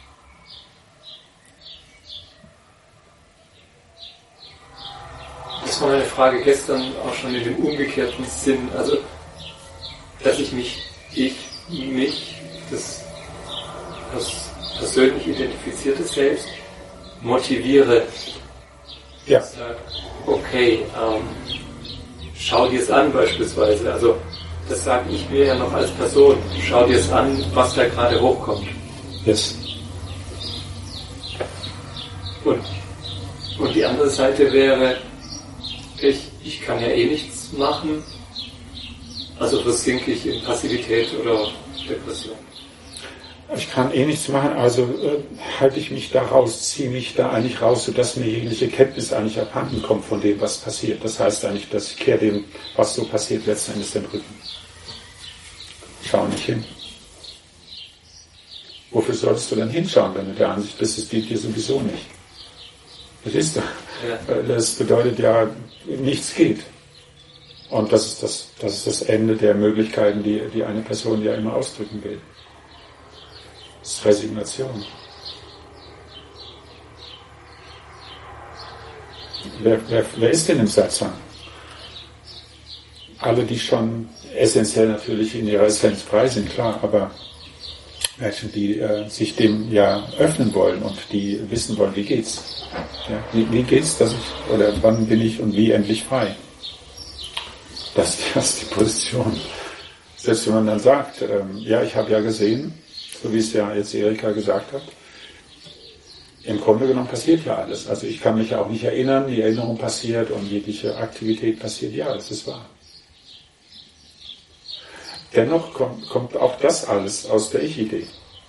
Das war meine Frage gestern auch schon in dem umgekehrten Sinn, also dass ich mich, ich, mich, das, das persönlich identifizierte Selbst motiviere. Ja. Sag, okay, ähm, schau dir es an beispielsweise, also das sage ich mir ja noch als Person, schau dir es an, was da gerade hochkommt. Yes. Und, und die andere Seite wäre, ich, ich kann ja eh nichts machen, also versinke ich in Passivität oder Depression. Ich kann eh nichts machen, also äh, halte ich mich da raus, ziehe mich da eigentlich raus, sodass mir jegliche Kenntnis eigentlich abhanden kommt von dem, was passiert. Das heißt eigentlich, dass ich kehre dem, was so passiert, letzten Endes den Rücken. Schau nicht hin. Wofür solltest du denn hinschauen, wenn du der Ansicht bist, es geht dir sowieso nicht? Das ist doch. Ja. Das bedeutet ja, nichts geht. Und das ist das, das ist das Ende der Möglichkeiten, die, die eine Person ja immer ausdrücken will. Das ist Resignation. Wer, wer, wer ist denn im Satsang? Alle, die schon essentiell natürlich in ihrer Essenz frei sind, klar, aber Menschen, die äh, sich dem ja öffnen wollen und die wissen wollen, wie geht's? Ja, wie, wie geht's, dass ich, oder wann bin ich und wie endlich frei? Das, das ist die Position. Selbst wenn man dann sagt, ähm, ja, ich habe ja gesehen, so wie es ja jetzt Erika gesagt hat, im Grunde genommen passiert ja alles. Also ich kann mich ja auch nicht erinnern, die Erinnerung passiert und jegliche Aktivität passiert, ja, das ist wahr. Dennoch kommt, kommt auch das alles aus der Ich-Idee.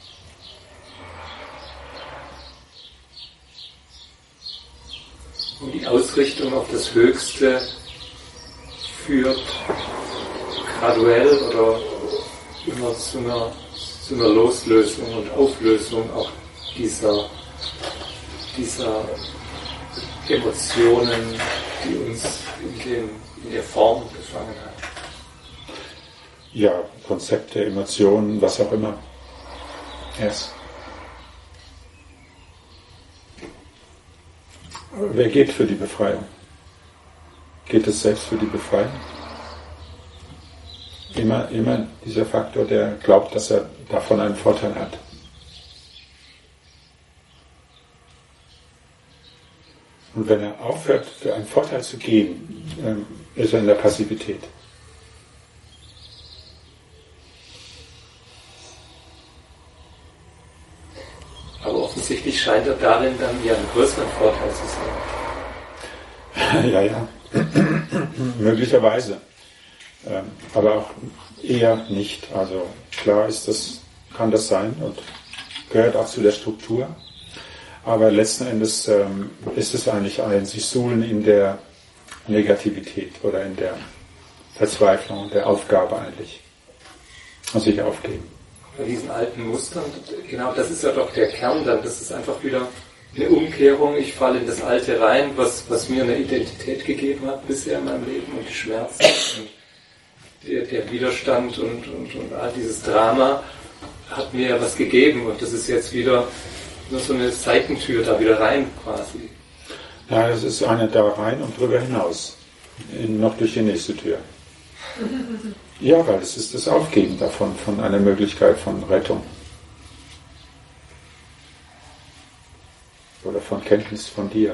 Und die Ausrichtung auf das Höchste führt graduell oder immer zu einer, zu einer Loslösung und Auflösung auch dieser, dieser Emotionen, die uns in, den, in der Form gefangen haben. Ja, Konzepte, Emotionen, was auch immer. Yes. Aber wer geht für die Befreiung? Geht es selbst für die Befreiung? Immer, immer dieser Faktor, der glaubt, dass er davon einen Vorteil hat. Und wenn er aufhört, einen Vorteil zu geben, ist er in der Passivität. Aber offensichtlich scheint er darin dann ja einen größeren Vorteil zu sein. Ja, ja. Möglicherweise. Ähm, aber auch eher nicht. Also klar ist das, kann das sein und gehört auch zu der Struktur. Aber letzten Endes ähm, ist es eigentlich ein sich suhlen in der Negativität oder in der Verzweiflung, der Aufgabe eigentlich. Und sich aufgeben. Bei diesen alten Mustern, genau, das ist ja doch der Kern dann, das ist einfach wieder eine Umkehrung, ich falle in das Alte rein, was, was mir eine Identität gegeben hat bisher in meinem Leben und die Schmerzen und der, der Widerstand und, und, und all dieses Drama hat mir ja was gegeben und das ist jetzt wieder nur so eine Seitentür da wieder rein quasi. Ja, das ist eine da rein und drüber hinaus, noch durch die nächste Tür. Ja, weil es ist das Aufgeben davon, von einer Möglichkeit von Rettung. Oder von Kenntnis von dir.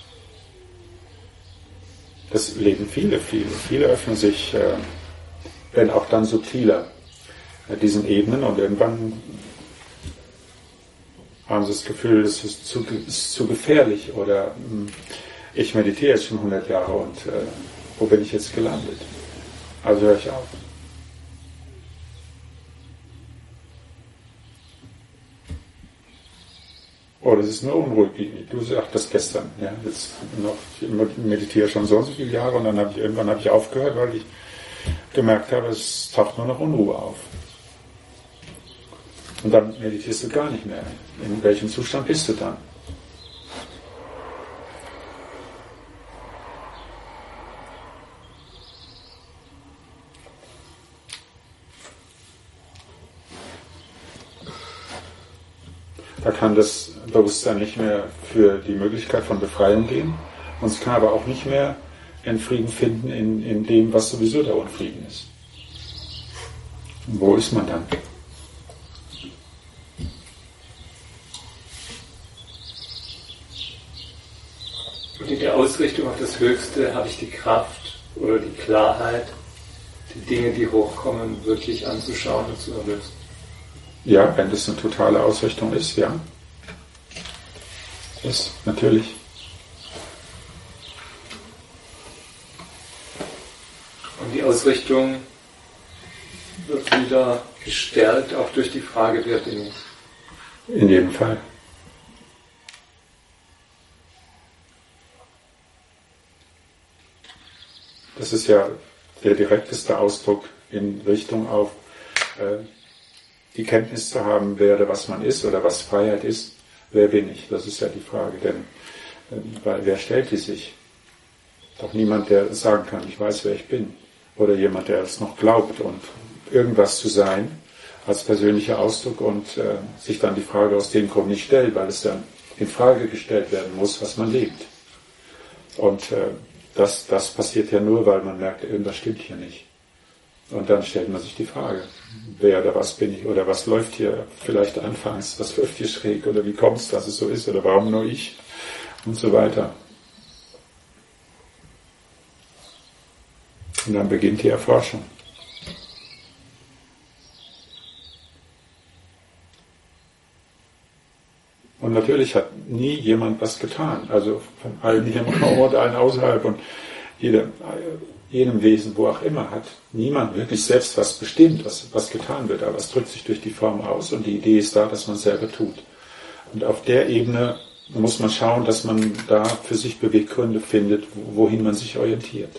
Das leben viele, viele. Viele öffnen sich, äh, wenn auch dann subtiler, diesen Ebenen, und irgendwann haben sie das Gefühl, es ist zu, ist zu gefährlich oder ich meditiere jetzt schon hundert Jahre und äh, wo bin ich jetzt gelandet? Also höre ich auf. Oh, das ist nur unruhig. Du sagtest gestern, ja, jetzt noch, ich meditiere schon so und so viele Jahre und dann habe ich irgendwann habe ich aufgehört, weil ich gemerkt habe, es taucht nur noch Unruhe auf. Und dann meditierst du gar nicht mehr. In welchem Zustand bist du dann? Da kann das Bewusstsein nicht mehr für die Möglichkeit von Befreiung gehen. Und es kann aber auch nicht mehr einen Frieden finden in, in dem, was sowieso der Unfrieden ist. Und wo ist man dann? Und in der Ausrichtung auf das Höchste habe ich die Kraft oder die Klarheit, die Dinge, die hochkommen, wirklich anzuschauen und zu erlösen. Ja, wenn das eine totale Ausrichtung ist, ja. Ist, natürlich. Und die Ausrichtung wird wieder gestärkt, auch durch die Frage, wer bin ich? In jedem Fall. Das ist ja der direkteste Ausdruck in Richtung auf äh, die Kenntnis zu haben, wer oder was man ist oder was Freiheit ist. Wer bin ich? Das ist ja die Frage. Denn äh, weil wer stellt die sich? Doch niemand, der sagen kann, ich weiß, wer ich bin. Oder jemand, der es noch glaubt und irgendwas zu sein als persönlicher Ausdruck und äh, sich dann die Frage aus dem Grund nicht stellt, weil es dann in Frage gestellt werden muss, was man lebt. Und äh, das, das passiert ja nur, weil man merkt, irgendwas stimmt hier nicht. Und dann stellt man sich die Frage, wer oder was bin ich oder was läuft hier vielleicht anfangs, was läuft hier schräg oder wie kommt es, dass es so ist oder warum nur ich und so weiter. Und dann beginnt die Erforschung. Und natürlich hat nie jemand was getan. Also von allen hier im Raum und allen außerhalb und jedem, jedem Wesen, wo auch immer, hat niemand wirklich selbst was bestimmt, was, was getan wird. Aber es drückt sich durch die Form aus und die Idee ist da, dass man es selber tut. Und auf der Ebene muss man schauen, dass man da für sich Beweggründe findet, wohin man sich orientiert.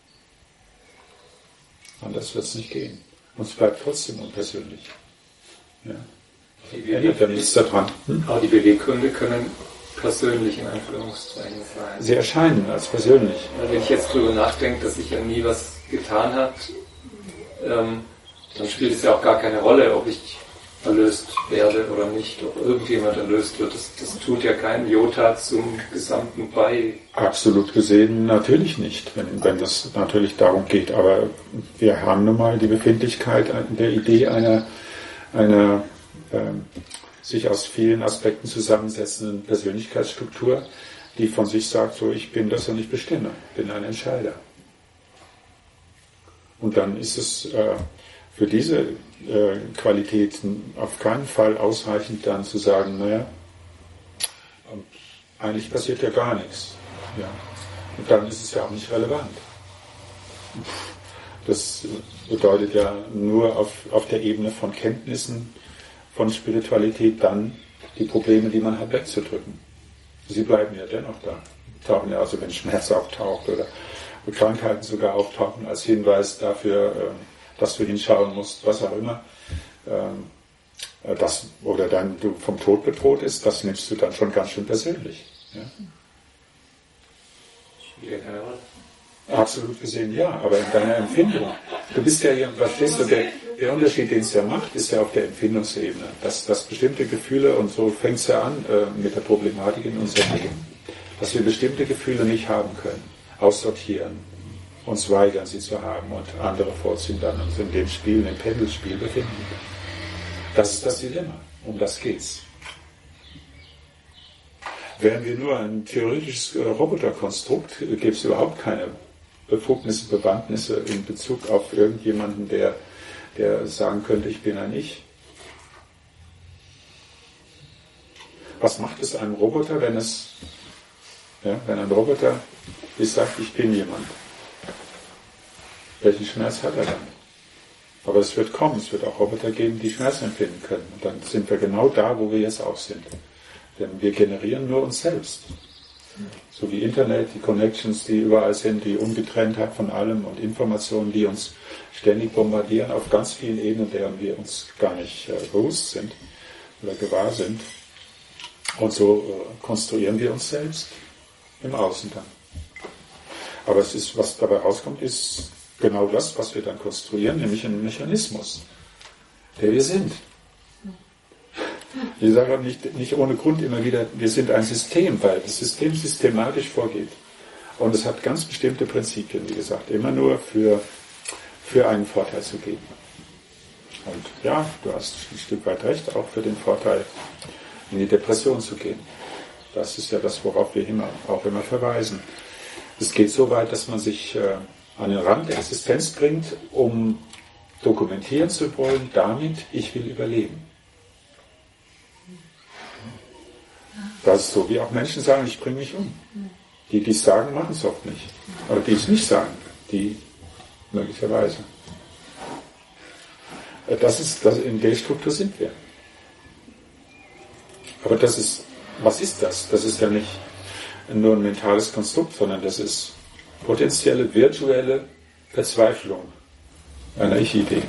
Anders wird es nicht gehen. Und es bleibt trotzdem unpersönlich. Ja. Ändert ja nichts daran. Hm? Aber die Beweggründe können persönlich in Anführungszeichen sein. Sie erscheinen als persönlich. Wenn ich jetzt darüber nachdenke, dass sich ja nie was getan hat, ähm, dann spielt es ja auch gar keine Rolle, ob ich erlöst werde oder nicht, ob irgendjemand erlöst wird. Das, das tut ja kein Jota zum Gesamten bei. Absolut gesehen natürlich nicht, wenn, wenn das natürlich darum geht. Aber wir haben nun mal die Befindlichkeit der Idee einer, einer ähm, sich aus vielen Aspekten zusammensetzenden Persönlichkeitsstruktur, die von sich sagt, so ich bin das und ich bestimme, bin ein Entscheider. Und dann ist es äh, für diese äh, Qualitäten auf keinen Fall ausreichend dann zu sagen, naja, eigentlich passiert ja gar nichts. Ja. Und dann ist es ja auch nicht relevant. Das bedeutet ja nur auf, auf der Ebene von Kenntnissen, von Spiritualität dann die Probleme, die man hat, wegzudrücken. Sie bleiben ja dennoch da. Tauchen ja also, wenn Schmerz auftaucht oder Krankheiten sogar auftauchen, als Hinweis dafür, dass du hinschauen musst, was auch immer, das, oder dann du vom Tod bedroht ist, das nimmst du dann schon ganz schön persönlich. Ja? Spielt keine Rolle. Absolut gesehen ja, aber in deiner Empfindung. Du bist ja hier, verstehst du, der, der Unterschied, den es ja macht, ist ja auf der Empfindungsebene. Dass, dass bestimmte Gefühle, und so fängt es ja an äh, mit der Problematik in unserem Leben, dass wir bestimmte Gefühle nicht haben können, aussortieren, uns weigern, sie zu haben und andere vorziehen dann uns in dem Spiel, in dem Pendelspiel befinden. Das ist das Dilemma, um das geht's. Wären wir nur ein theoretisches Roboterkonstrukt, gäbe es überhaupt keine Befugnisse, Bewandtnisse in Bezug auf irgendjemanden, der, der sagen könnte, ich bin ein Ich. Was macht es einem Roboter, wenn es, ja, wenn ein Roboter sagt, ich bin jemand? Welchen Schmerz hat er dann? Aber es wird kommen, es wird auch Roboter geben, die Schmerz empfinden können. Und dann sind wir genau da, wo wir jetzt auch sind. Denn wir generieren nur uns selbst. So wie Internet, die Connections, die überall sind, die Ungetrenntheit von allem und Informationen, die uns ständig bombardieren auf ganz vielen Ebenen, deren wir uns gar nicht äh, bewusst sind oder gewahr sind. Und so äh, konstruieren wir uns selbst im Außen dann. Aber es ist, was dabei rauskommt, ist genau das, was wir dann konstruieren, nämlich ein Mechanismus, der wir sind. Ich sage nicht, nicht ohne Grund immer wieder, wir sind ein System, weil das System systematisch vorgeht. Und es hat ganz bestimmte Prinzipien, wie gesagt, immer nur für, für einen Vorteil zu geben. Und ja, du hast ein Stück weit recht, auch für den Vorteil, in die Depression zu gehen. Das ist ja das, worauf wir immer, auch immer verweisen. Es geht so weit, dass man sich äh, an den Rand der Existenz bringt, um dokumentieren zu wollen, damit ich will überleben. Das ist so, wie auch Menschen sagen, ich bringe mich um. Die, die es sagen, machen es oft nicht. Aber die es nicht sagen, die möglicherweise. Das ist, das, in der Struktur sind wir. Aber das ist, was ist das? Das ist ja nicht nur ein mentales Konstrukt, sondern das ist potenzielle, virtuelle Verzweiflung einer Ich-Idee.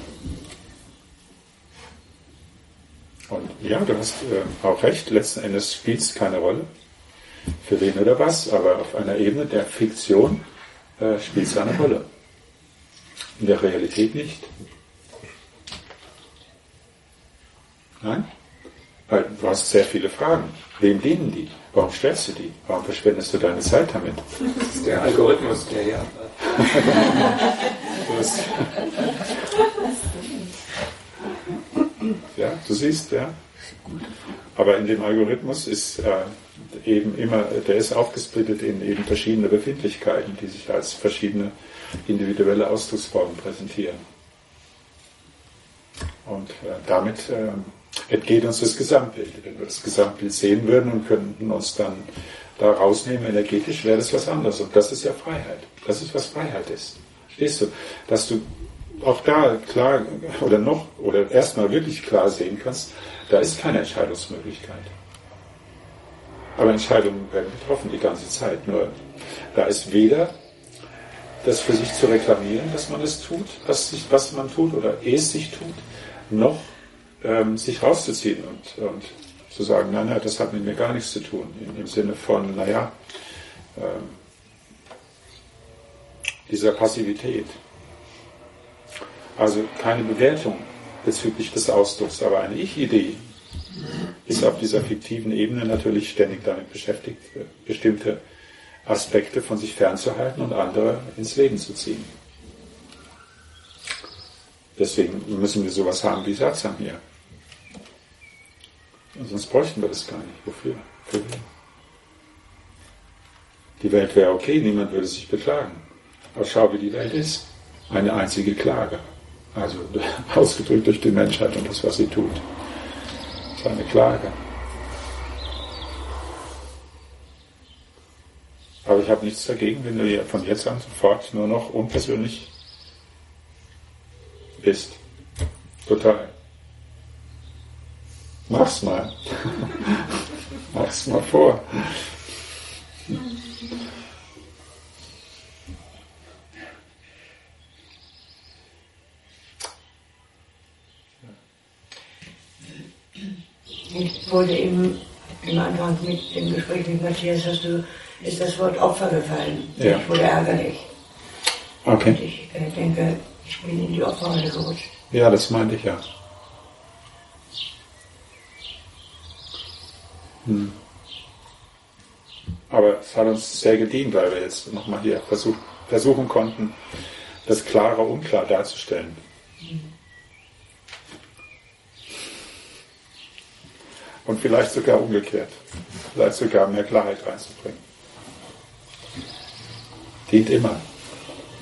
Und ja, du hast äh, auch recht, letzten Endes spielt es keine Rolle, für wen oder was, aber auf einer Ebene der Fiktion äh, spielt es eine Rolle. In der Realität nicht. Nein? Weil du hast sehr viele Fragen. Wem dienen die? Warum stellst du die? Warum verschwendest du deine Zeit damit? Das ist der Algorithmus, der hier Ja, du siehst, ja. Aber in dem Algorithmus ist äh, eben immer, der ist aufgesplittet in eben verschiedene Befindlichkeiten, die sich als verschiedene individuelle Ausdrucksformen präsentieren. Und äh, damit äh, entgeht uns das Gesamtbild. Wenn wir das Gesamtbild sehen würden und könnten uns dann da rausnehmen energetisch, wäre das was anderes. Und das ist ja Freiheit. Das ist, was Freiheit ist. Verstehst du? Dass du auch da klar oder noch oder erstmal wirklich klar sehen kannst, da ist keine Entscheidungsmöglichkeit. Aber Entscheidungen werden getroffen die ganze Zeit. Nur da ist weder das für sich zu reklamieren, dass man es tut, was, sich, was man tut oder es sich tut, noch ähm, sich rauszuziehen und, und zu sagen, nein, nein, das hat mit mir gar nichts zu tun. In, im Sinne von, naja, ähm, dieser Passivität. Also keine Bewertung bezüglich des Ausdrucks, aber eine Ich-Idee ist auf dieser fiktiven Ebene natürlich ständig damit beschäftigt, bestimmte Aspekte von sich fernzuhalten und andere ins Leben zu ziehen. Deswegen müssen wir sowas haben wie Satsang hier. Und sonst bräuchten wir das gar nicht. Wofür? Für wen? Die Welt wäre okay, niemand würde sich beklagen. Aber schau, wie die Welt ist. Eine einzige Klage. Also ausgedrückt durch die Menschheit und das, was sie tut. Das ist eine Klage. Aber ich habe nichts dagegen, wenn du von jetzt an sofort nur noch unpersönlich bist. Total. Mach's mal. Mach's mal vor. Ich wollte eben im Anfang mit dem Gespräch mit Matthias, hast du, ist das Wort Opfer gefallen. Ja. Ich wurde ärgerlich. Okay. Und ich äh, denke, ich bin in die Opferrolle gerutscht. Ja, das meinte ich ja. Hm. Aber es hat uns sehr gedient, weil wir jetzt nochmal hier versuch, versuchen konnten, das Klare unklar darzustellen. Und vielleicht sogar umgekehrt. Vielleicht sogar mehr Klarheit reinzubringen. Dient immer.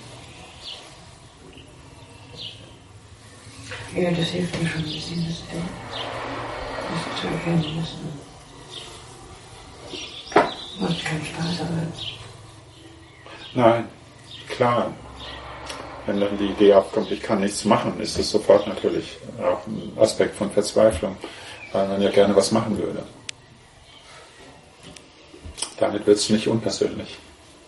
Ja, das hilft mir schon ein bisschen, das, das zu erkennen. Das macht keinen Spaß, aber... Nein, klar. Wenn dann die Idee aufkommt, ich kann nichts machen, ist das sofort natürlich auch ein Aspekt von Verzweiflung, weil man ja gerne was machen würde. Damit wird es nicht unpersönlich.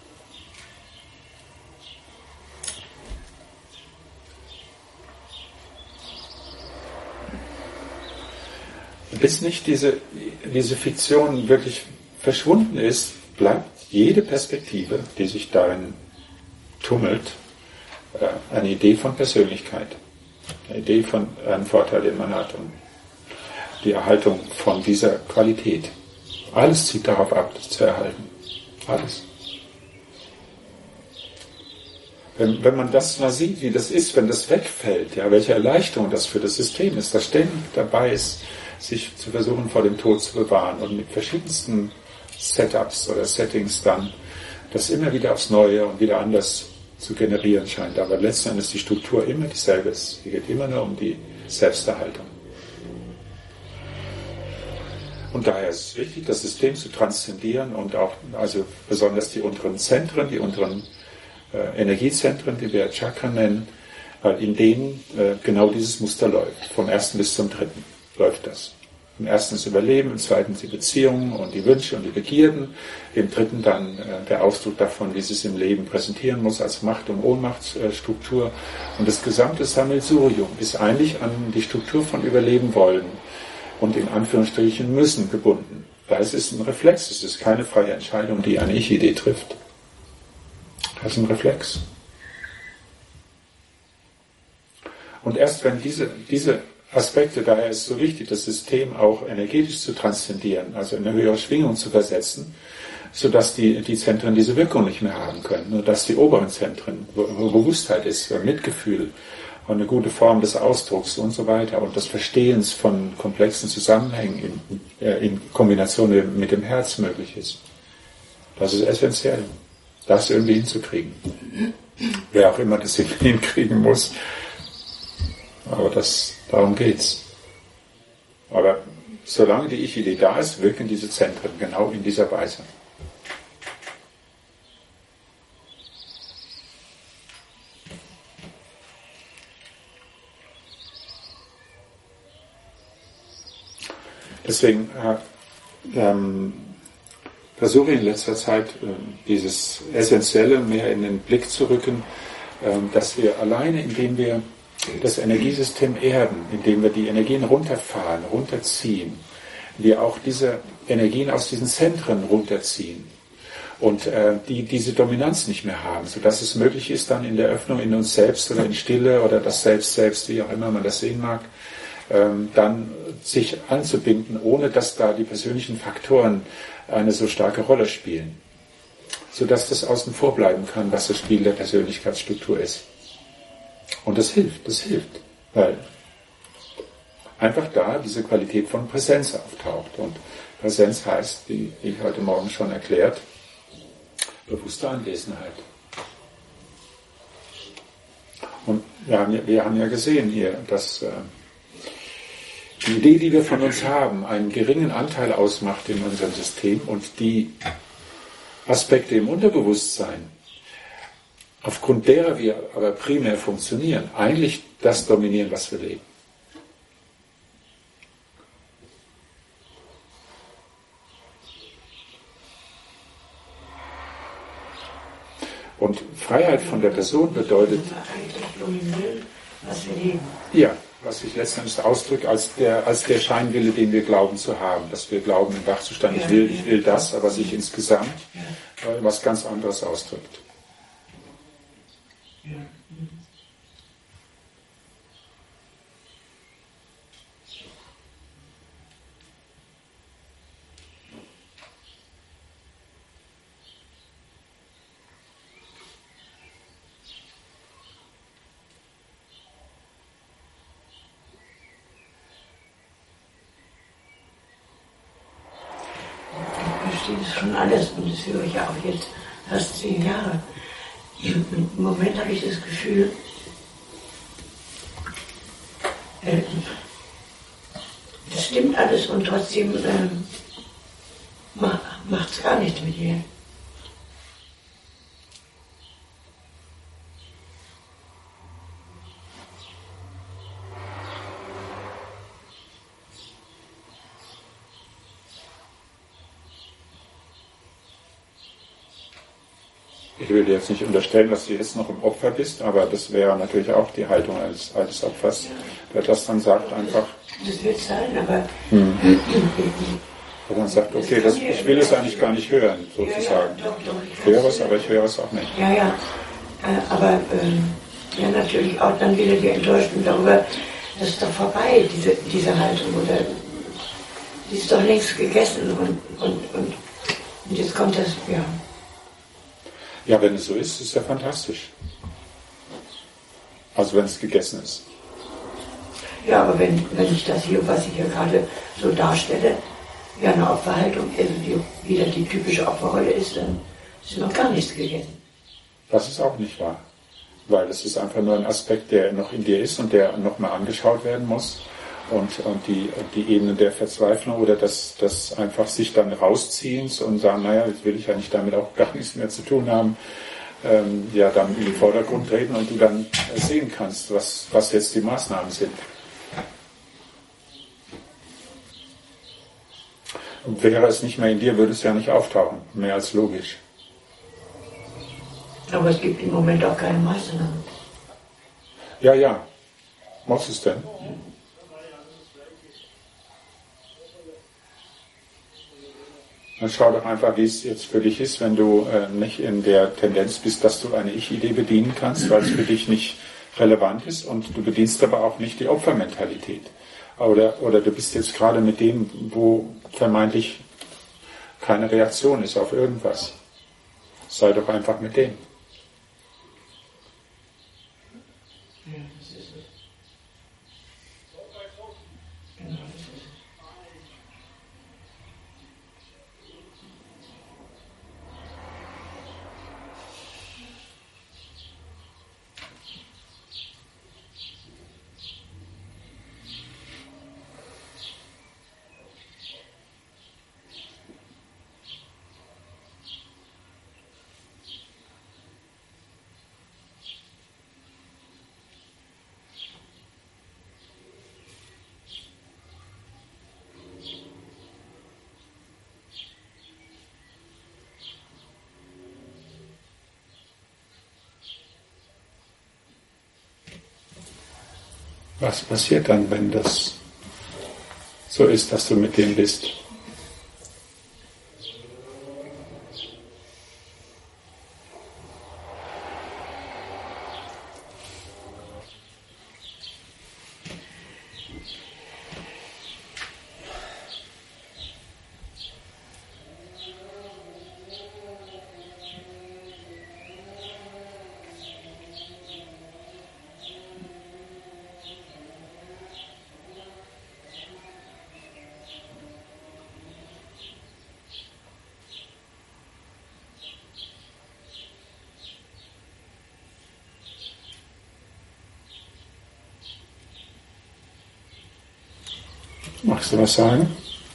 Bis nicht diese, diese Fiktion wirklich verschwunden ist, bleibt jede Perspektive, die sich darin tummelt, eine Idee von Persönlichkeit, eine Idee von einem Vorteil, den man hat und die Erhaltung von dieser Qualität. Alles zieht darauf ab, das zu erhalten. Alles. Wenn, wenn man das mal sieht, wie das ist, wenn das wegfällt, ja, welche Erleichterung das für das System ist, das ständig dabei ist, sich zu versuchen, vor dem Tod zu bewahren und mit verschiedensten Setups oder Settings dann das immer wieder aufs Neue und wieder anders zu generieren scheint. Aber letzten Endes die Struktur immer dieselbe ist. Es geht immer nur um die Selbsterhaltung. Und daher ist es wichtig, das System zu transzendieren und auch, also besonders die unteren Zentren, die unteren äh, Energiezentren, die wir Chakra nennen, weil in denen äh, genau dieses Muster läuft. Vom ersten bis zum dritten läuft das. Im ersten das Überleben, im zweiten die Beziehungen und die Wünsche und die Begierden, im dritten dann äh, der Ausdruck davon, wie es es im Leben präsentieren muss als Macht- und Ohnmachtsstruktur. Äh, und das gesamte Sammelsurium ist eigentlich an die Struktur von Überleben wollen und in Anführungsstrichen müssen gebunden. Weil es ist ein Reflex, es ist keine freie Entscheidung, die eine Ich-Idee trifft. Das ist ein Reflex. Und erst wenn diese, diese Aspekte, daher ist es so wichtig, das System auch energetisch zu transzendieren, also in eine höhere Schwingung zu versetzen, sodass die, die Zentren diese Wirkung nicht mehr haben können. Nur dass die oberen Zentren, wo, wo Bewusstheit ist, Mitgefühl, und eine gute Form des Ausdrucks und so weiter und des Verstehens von komplexen Zusammenhängen in, äh, in Kombination mit dem Herz möglich ist. Das ist essentiell, das irgendwie hinzukriegen. Wer auch immer das hinkriegen muss. Aber das, darum geht's. Aber solange die Ich-Idee da ist, wirken diese Zentren genau in dieser Weise. Deswegen äh, ähm, versuche ich in letzter Zeit, äh, dieses Essentielle mehr in den Blick zu rücken, äh, dass wir alleine, indem wir das Energiesystem erden, indem wir die Energien runterfahren, runterziehen, wir auch diese Energien aus diesen Zentren runterziehen und äh, die diese Dominanz nicht mehr haben, sodass es möglich ist, dann in der Öffnung in uns selbst oder in Stille oder das Selbst selbst, wie auch immer man das sehen mag, dann sich anzubinden, ohne dass da die persönlichen Faktoren eine so starke Rolle spielen. Sodass das außen vor bleiben kann, was das Spiel der Persönlichkeitsstruktur ist. Und das hilft, das hilft. Weil einfach da diese Qualität von Präsenz auftaucht. Und Präsenz heißt, wie ich heute Morgen schon erklärt, bewusste Anwesenheit. Und ja, wir haben ja gesehen hier, dass die Idee, die wir von uns haben, einen geringen Anteil ausmacht in unserem System und die Aspekte im Unterbewusstsein, aufgrund derer wir aber primär funktionieren, eigentlich das dominieren, was wir leben. Und Freiheit von der Person bedeutet, was wir leben. Ja, was sich letztendlich ausdrückt als der, als der Scheinwille, den wir glauben zu haben. Dass wir glauben im Wachzustand, ich will, ich will das, aber sich insgesamt äh, was ganz anderes ausdrückt. Ja. Das ist schon alles und das höre ich ja auch jetzt fast zehn Jahre. Im Moment habe ich das Gefühl, stimmt alles und trotzdem ähm, macht es gar nichts mit ihr. Ich will dir jetzt nicht unterstellen, dass du jetzt noch im Opfer bist, aber das wäre natürlich auch die Haltung eines, eines Opfers, der das dann sagt einfach. Das wird sein, aber... Hm. Der dann sagt, okay, das, ich will es eigentlich gar nicht hören, sozusagen. Ja, ja, doch, doch, ich, ich höre es, aber ich höre es auch nicht. Ja, ja, äh, aber ähm, ja, natürlich auch dann wieder die Enttäuschung darüber, das ist doch vorbei, diese, diese Haltung, oder die ist doch längst gegessen und, und, und, und jetzt kommt das, ja. Ja, wenn es so ist, ist es ja fantastisch. Also wenn es gegessen ist. Ja, aber wenn, wenn ich das hier, was ich hier gerade so darstelle, ja eine Opferhaltung, also die wieder die typische Opferrolle ist, dann ist noch gar nichts gegessen. Das ist auch nicht wahr. Weil es ist einfach nur ein Aspekt, der noch in dir ist und der nochmal angeschaut werden muss. Und, und die, die Ebene der Verzweiflung oder das, das einfach sich dann rausziehens und sagen, naja, jetzt will ich ja nicht damit auch gar nichts mehr zu tun haben, ähm, ja, dann in den Vordergrund treten und du dann sehen kannst, was, was jetzt die Maßnahmen sind. Und wäre es nicht mehr in dir, würde es ja nicht auftauchen, mehr als logisch. Aber es gibt im Moment auch keine Maßnahmen. Ja, ja. Was ist denn? Dann schau doch einfach, wie es jetzt für dich ist, wenn du äh, nicht in der Tendenz bist, dass du eine Ich-Idee bedienen kannst, weil es für dich nicht relevant ist und du bedienst aber auch nicht die Opfermentalität. Oder, oder du bist jetzt gerade mit dem, wo vermeintlich keine Reaktion ist auf irgendwas. Sei doch einfach mit dem. Ja, das ist es. Genau, das ist es. Was passiert dann, wenn das so ist, dass du mit dem bist? Magst du was sagen?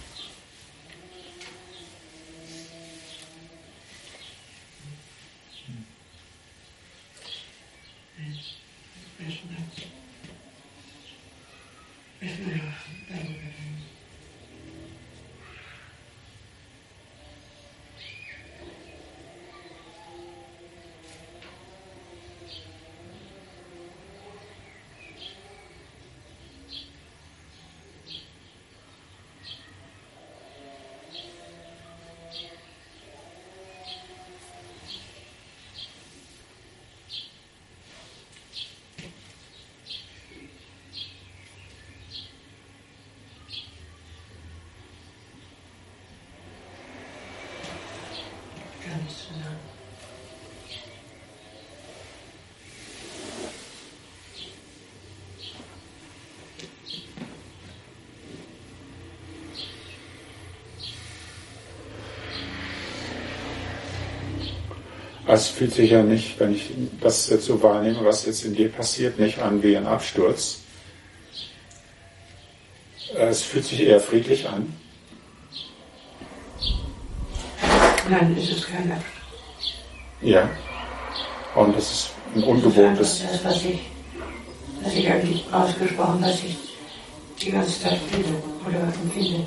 Also es fühlt sich ja nicht, wenn ich das jetzt so wahrnehme, was jetzt in dir passiert, nicht an wie ein Absturz. Es fühlt sich eher friedlich an. Nein, es ist kein Abstand. Ja. Und das ist ein ungewohntes. Das ist das, was ich, was ich eigentlich ausgesprochen, was ich die ganze Zeit fühle oder empfinde.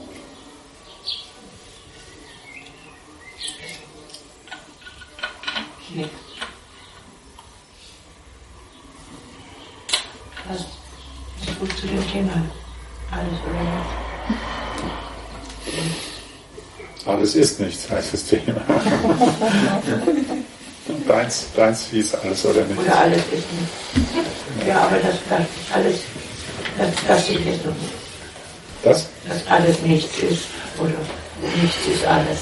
Nee. Das ist gut zu dem Thema. Alles oder nichts. Alles ist nichts, heißt das Thema. deins, deins hieß alles oder nichts. Oder alles ist nichts. Ja, aber das, das alles, das, das steht jetzt noch nicht. Das? Dass alles nichts ist oder nichts ist alles.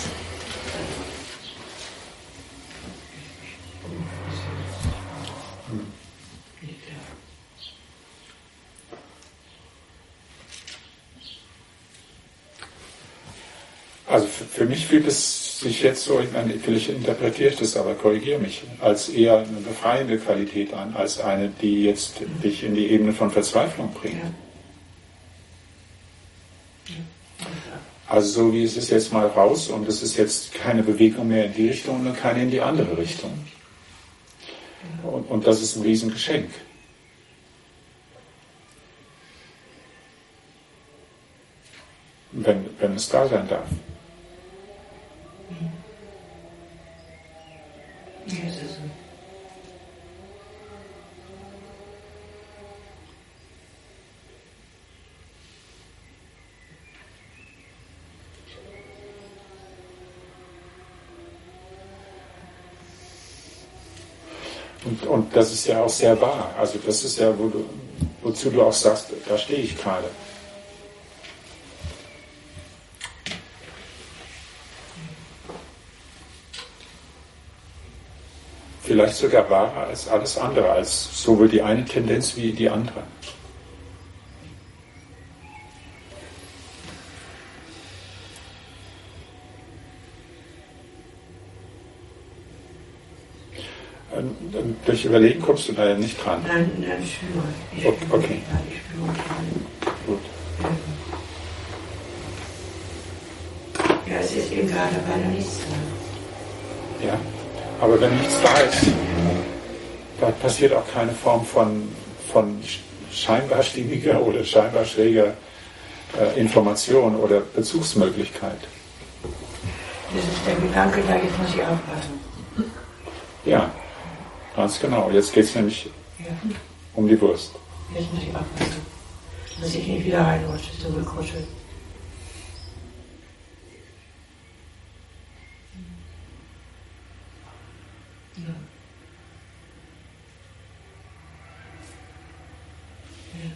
Also für, für mich fühlt es sich jetzt so, ich meine, vielleicht interpretiere ich das, aber korrigiere mich, als eher eine befreiende Qualität an, als eine, die jetzt dich in die Ebene von Verzweiflung bringt. Also so wie es ist jetzt mal raus und es ist jetzt keine Bewegung mehr in die Richtung und keine in die andere Richtung. Und, und das ist ein Riesengeschenk. Wenn, wenn es da sein darf. Ja, es ist so. Und, und das ist ja auch sehr wahr. Also das ist ja, wo du, wozu du auch sagst, da stehe ich gerade. Vielleicht sogar wahrer als alles andere, als sowohl die eine Tendenz wie die andere. Ähm, Durch Überlegen kommst du da ja nicht dran. Nein, nein, ich spüre. Ich Okay. spüre, okay. ich spüre. Gut. Ja, es ist eben gerade, weil noch nichts da. Ja. Aber wenn nichts da ist, da passiert auch keine Form von, von scheinbar stimmiger oder scheinbar schräger äh, Information oder Bezugsmöglichkeit. Das ist der Gedanke, da jetzt muss ich aufpassen. Ja, ganz genau. Jetzt geht es nämlich Ja, um die Wurst. jetzt muss ich aufpassen, dass ich nicht wieder reinrutsche, zurückrutsche. Ja. Ja.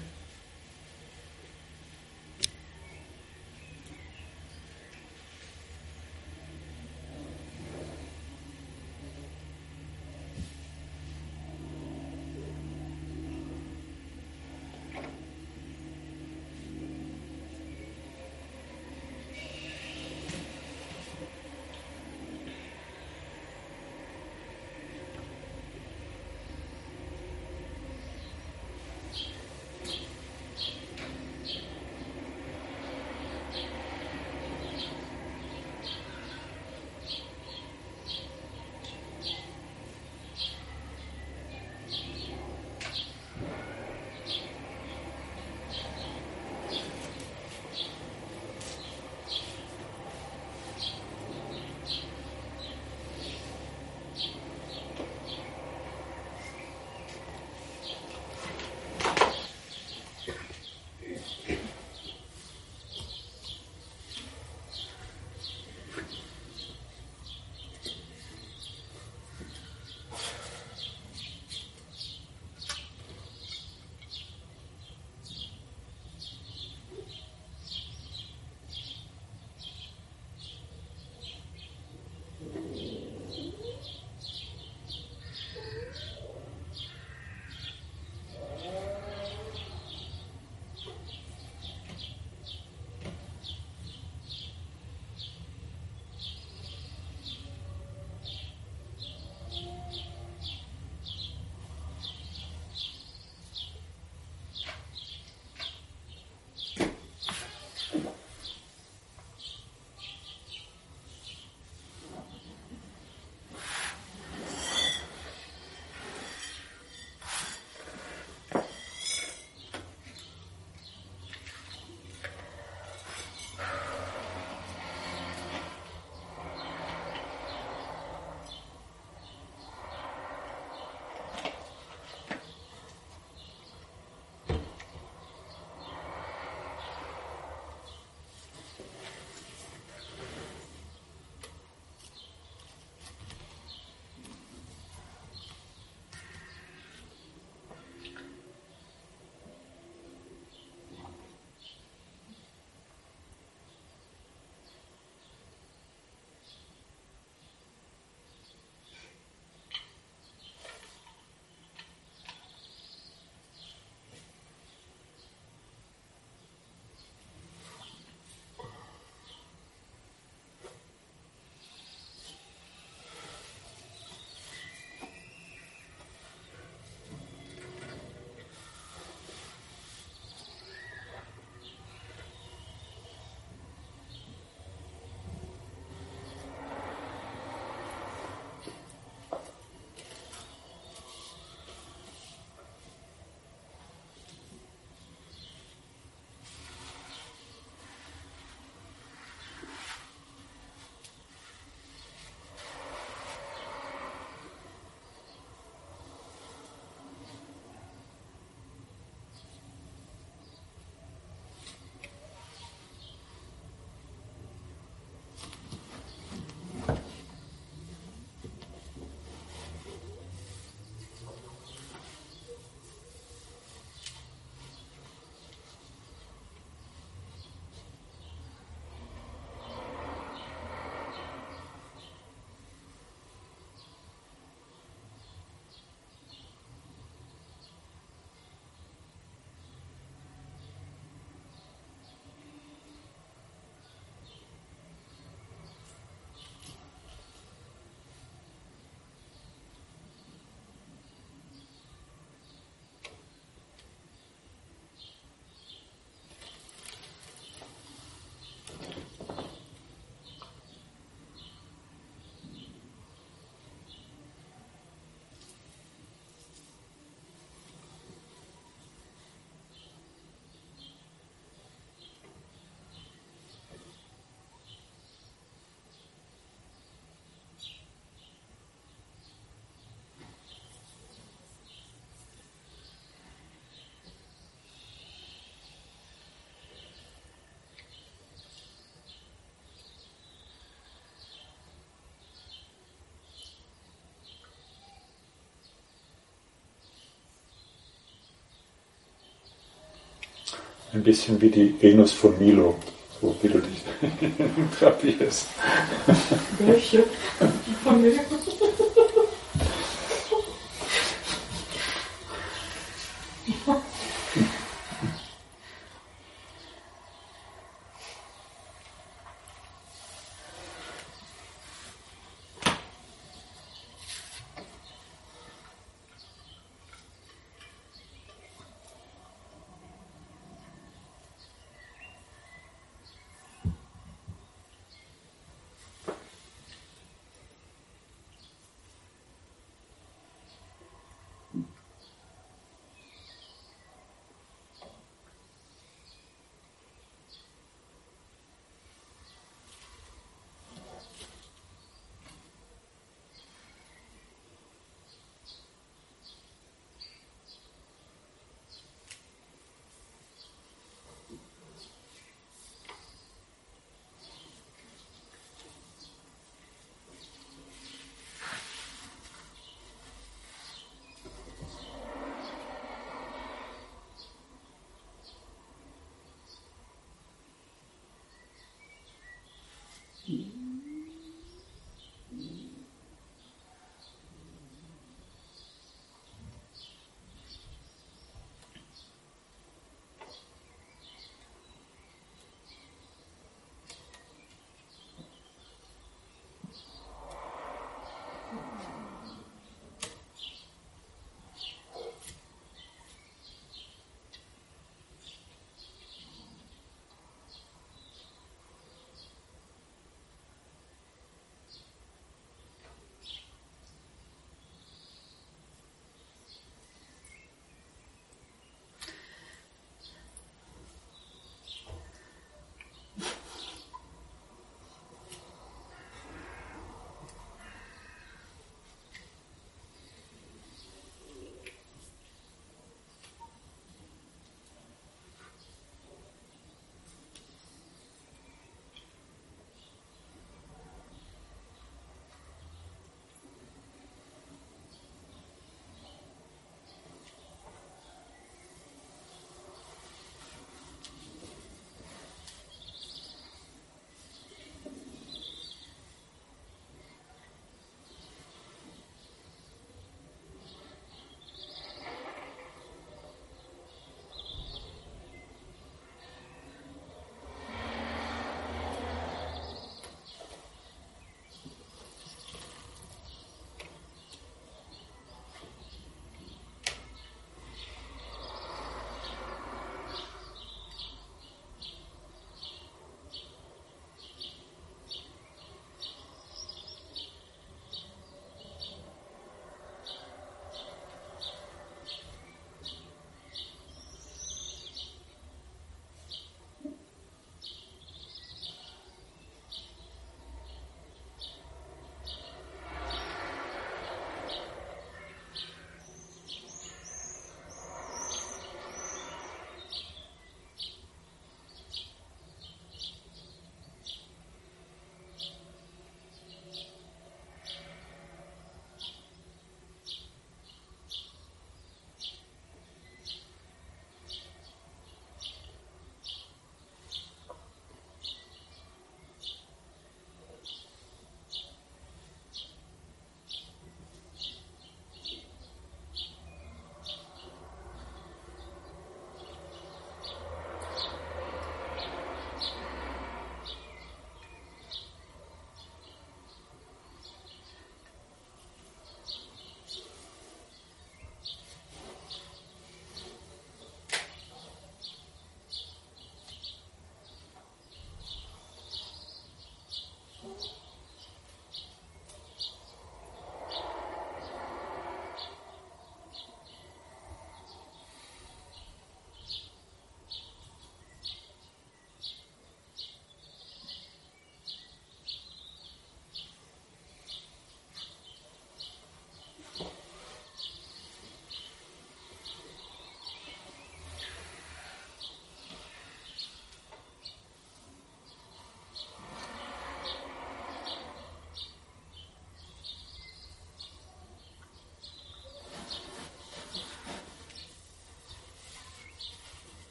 Ein bisschen wie die Venus von Milo, so wie du dich drapierst. Welche? Von mir?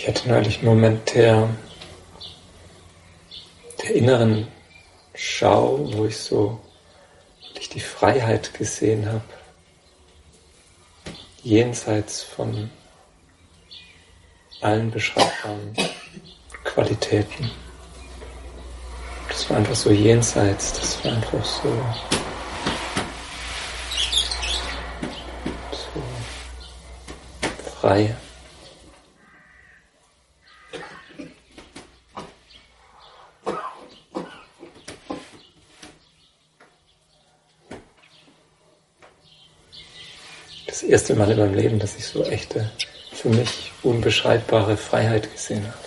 Ich hatte neulich einen Moment der, der inneren Schau, wo ich so wirklich die Freiheit gesehen habe, jenseits von allen beschreibbaren Qualitäten. Das war einfach so jenseits, das war einfach so, so frei. Das erste Mal in meinem Leben, dass ich so echte, für mich unbeschreibbare Freiheit gesehen habe.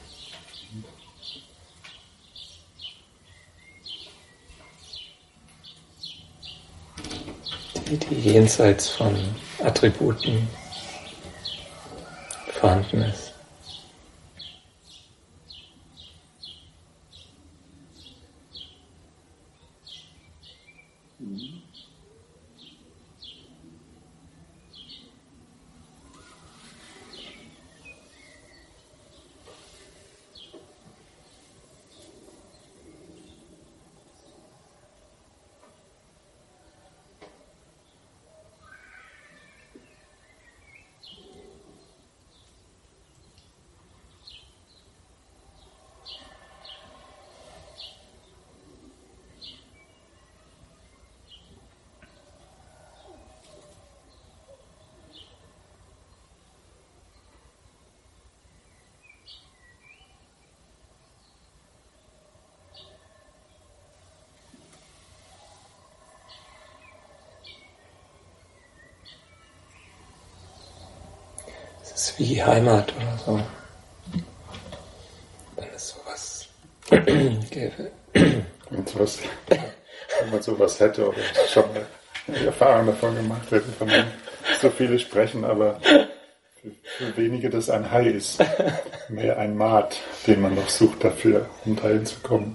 Die, die jenseits von Attributen vorhanden ist. Es ist wie Heimat oder so. Wenn es sowas gäbe. Wenn, sowas, wenn man sowas hätte oder schon eine Erfahrung davon gemacht hätte, von dem so viele sprechen, aber für, für wenige das ein Hai ist. Mehr ein Maat, den man noch sucht dafür, um dahin zu kommen.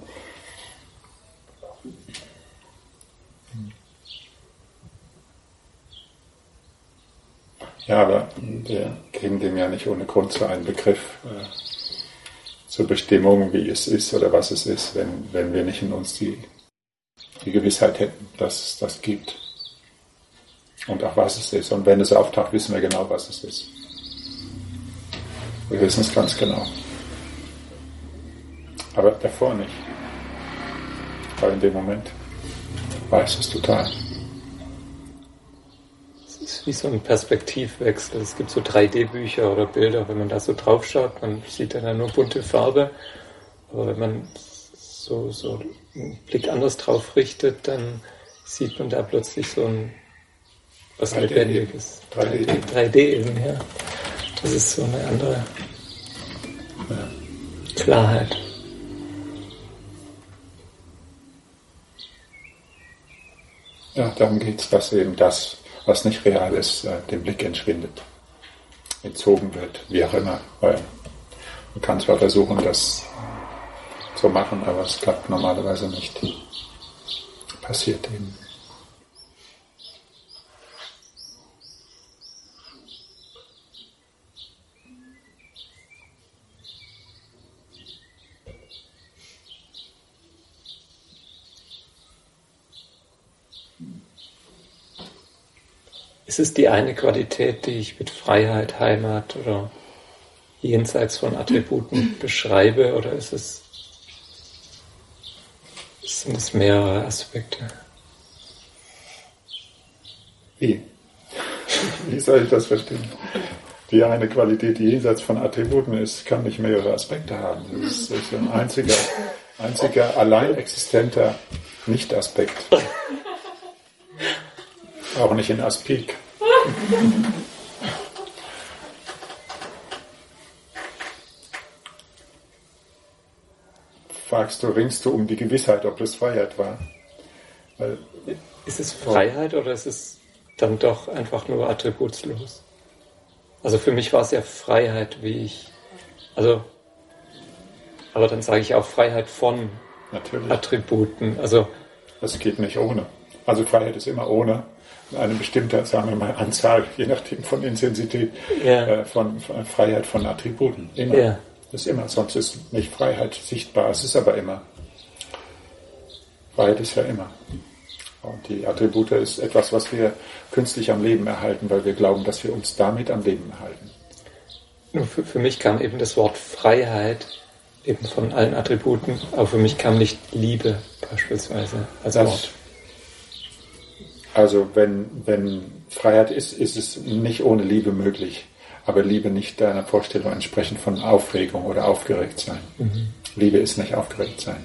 Ja, aber wir kriegen dem ja nicht ohne Grund so einen Begriff äh, zur Bestimmung, wie es ist oder was es ist, wenn, wenn wir nicht in uns die, die Gewissheit hätten, dass es das gibt. Und auch was es ist. Und wenn es auftaucht, wissen wir genau, was es ist. Wir wissen es ganz genau. Aber davor nicht. Weil in dem Moment weiß es total. Es ist wie so ein Perspektivwechsel. Es gibt so drei D Bücher oder Bilder, wenn man da so drauf schaut, man sieht dann ja nur bunte Farbe. Aber wenn man so, so einen Blick anders drauf richtet, dann sieht man da plötzlich so ein was drei D Lebendiges. drei D. drei D eben, ja. Das ist so eine andere ja. Klarheit. Ja, darum geht es, dass eben das, was nicht real ist, dem Blick entschwindet, entzogen wird, wie auch immer. Weil man kann zwar versuchen, das zu machen, aber es klappt normalerweise nicht. Passiert eben. Ist es die eine Qualität, die ich mit Freiheit, Heimat oder jenseits von Attributen beschreibe, oder ist es, sind es mehrere Aspekte? Wie? Wie soll ich das verstehen? Die eine Qualität, die jenseits von Attributen ist, kann nicht mehrere Aspekte haben. Das ist, das ist ein einziger, einziger allein existenter Nicht-Aspekt. Auch nicht in Aspik. Fragst du, ringst du um die Gewissheit, ob das Freiheit war? Weil, ist es Freiheit oder ist es dann doch einfach nur attributslos? Also für mich war es ja Freiheit, wie ich, also, aber dann sage ich auch Freiheit von Natürlich. Attributen. Also das geht nicht ohne. Also Freiheit ist immer ohne, eine bestimmte, sagen wir mal, Anzahl, je nachdem von Intensität, Ja. äh, von, von Freiheit von Attributen. Immer. Ja. Das ist immer, sonst ist nicht Freiheit sichtbar, es ist aber immer. Freiheit ist ja immer. Und die Attribute ist etwas, was wir künstlich am Leben erhalten, weil wir glauben, dass wir uns damit am Leben erhalten. Nur für, für mich kam eben das Wort Freiheit eben von allen Attributen, aber für mich kam nicht Liebe beispielsweise als Das, Wort. Also wenn, wenn Freiheit ist, ist es nicht ohne Liebe möglich. Aber Liebe nicht deiner Vorstellung entsprechend von Aufregung oder aufgeregt sein. Mhm. Liebe ist nicht aufgeregt sein.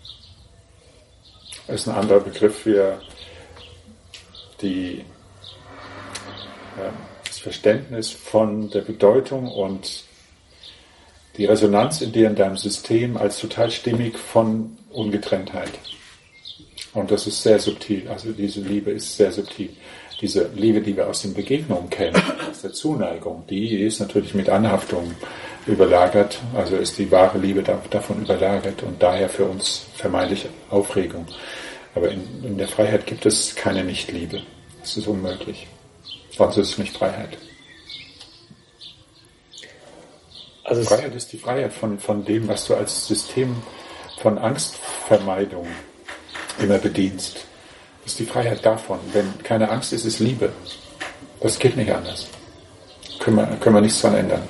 Das ist ein anderer Begriff für die, äh, das Verständnis von der Bedeutung und die Resonanz in dir, in deinem System als total stimmig von Ungetrenntheit. Und das ist sehr subtil. Also diese Liebe ist sehr subtil. Diese Liebe, die wir aus den Begegnungen kennen, aus der Zuneigung, die ist natürlich mit Anhaftung überlagert, also ist die wahre Liebe davon überlagert und daher für uns vermeintlich Aufregung. Aber in, in der Freiheit gibt es keine Nichtliebe. Das ist unmöglich. Sonst ist es nicht Freiheit. Also Freiheit ist die Freiheit von, von dem, was du als System von Angstvermeidung immer bedienst. Das ist die Freiheit davon. Wenn keine Angst ist, ist Liebe. Das geht nicht anders. Können wir, können wir nichts daran ändern.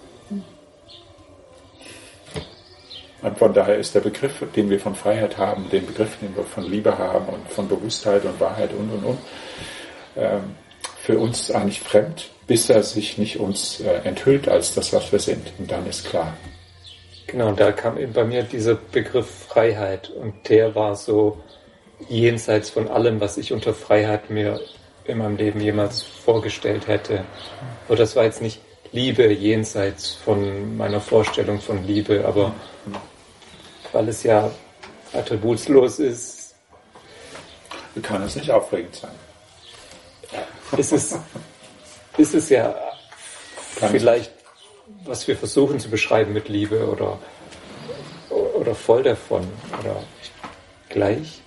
Und von daher ist der Begriff, den wir von Freiheit haben, den Begriff, den wir von Liebe haben und von Bewusstheit und Wahrheit und, und, und, ähm, für uns eigentlich fremd, bis er sich nicht uns äh, enthüllt als das, was wir sind. Und dann ist klar. Genau, da kam eben bei mir dieser Begriff Freiheit und der war so jenseits von allem, was ich unter Freiheit mir in meinem Leben jemals vorgestellt hätte. Und das war jetzt nicht Liebe jenseits von meiner Vorstellung von Liebe, aber weil es ja attributslos ist, kann es nicht aufregend sein. Ist es, ist es ja kann vielleicht, was wir versuchen zu beschreiben mit Liebe oder, oder voll davon oder gleich.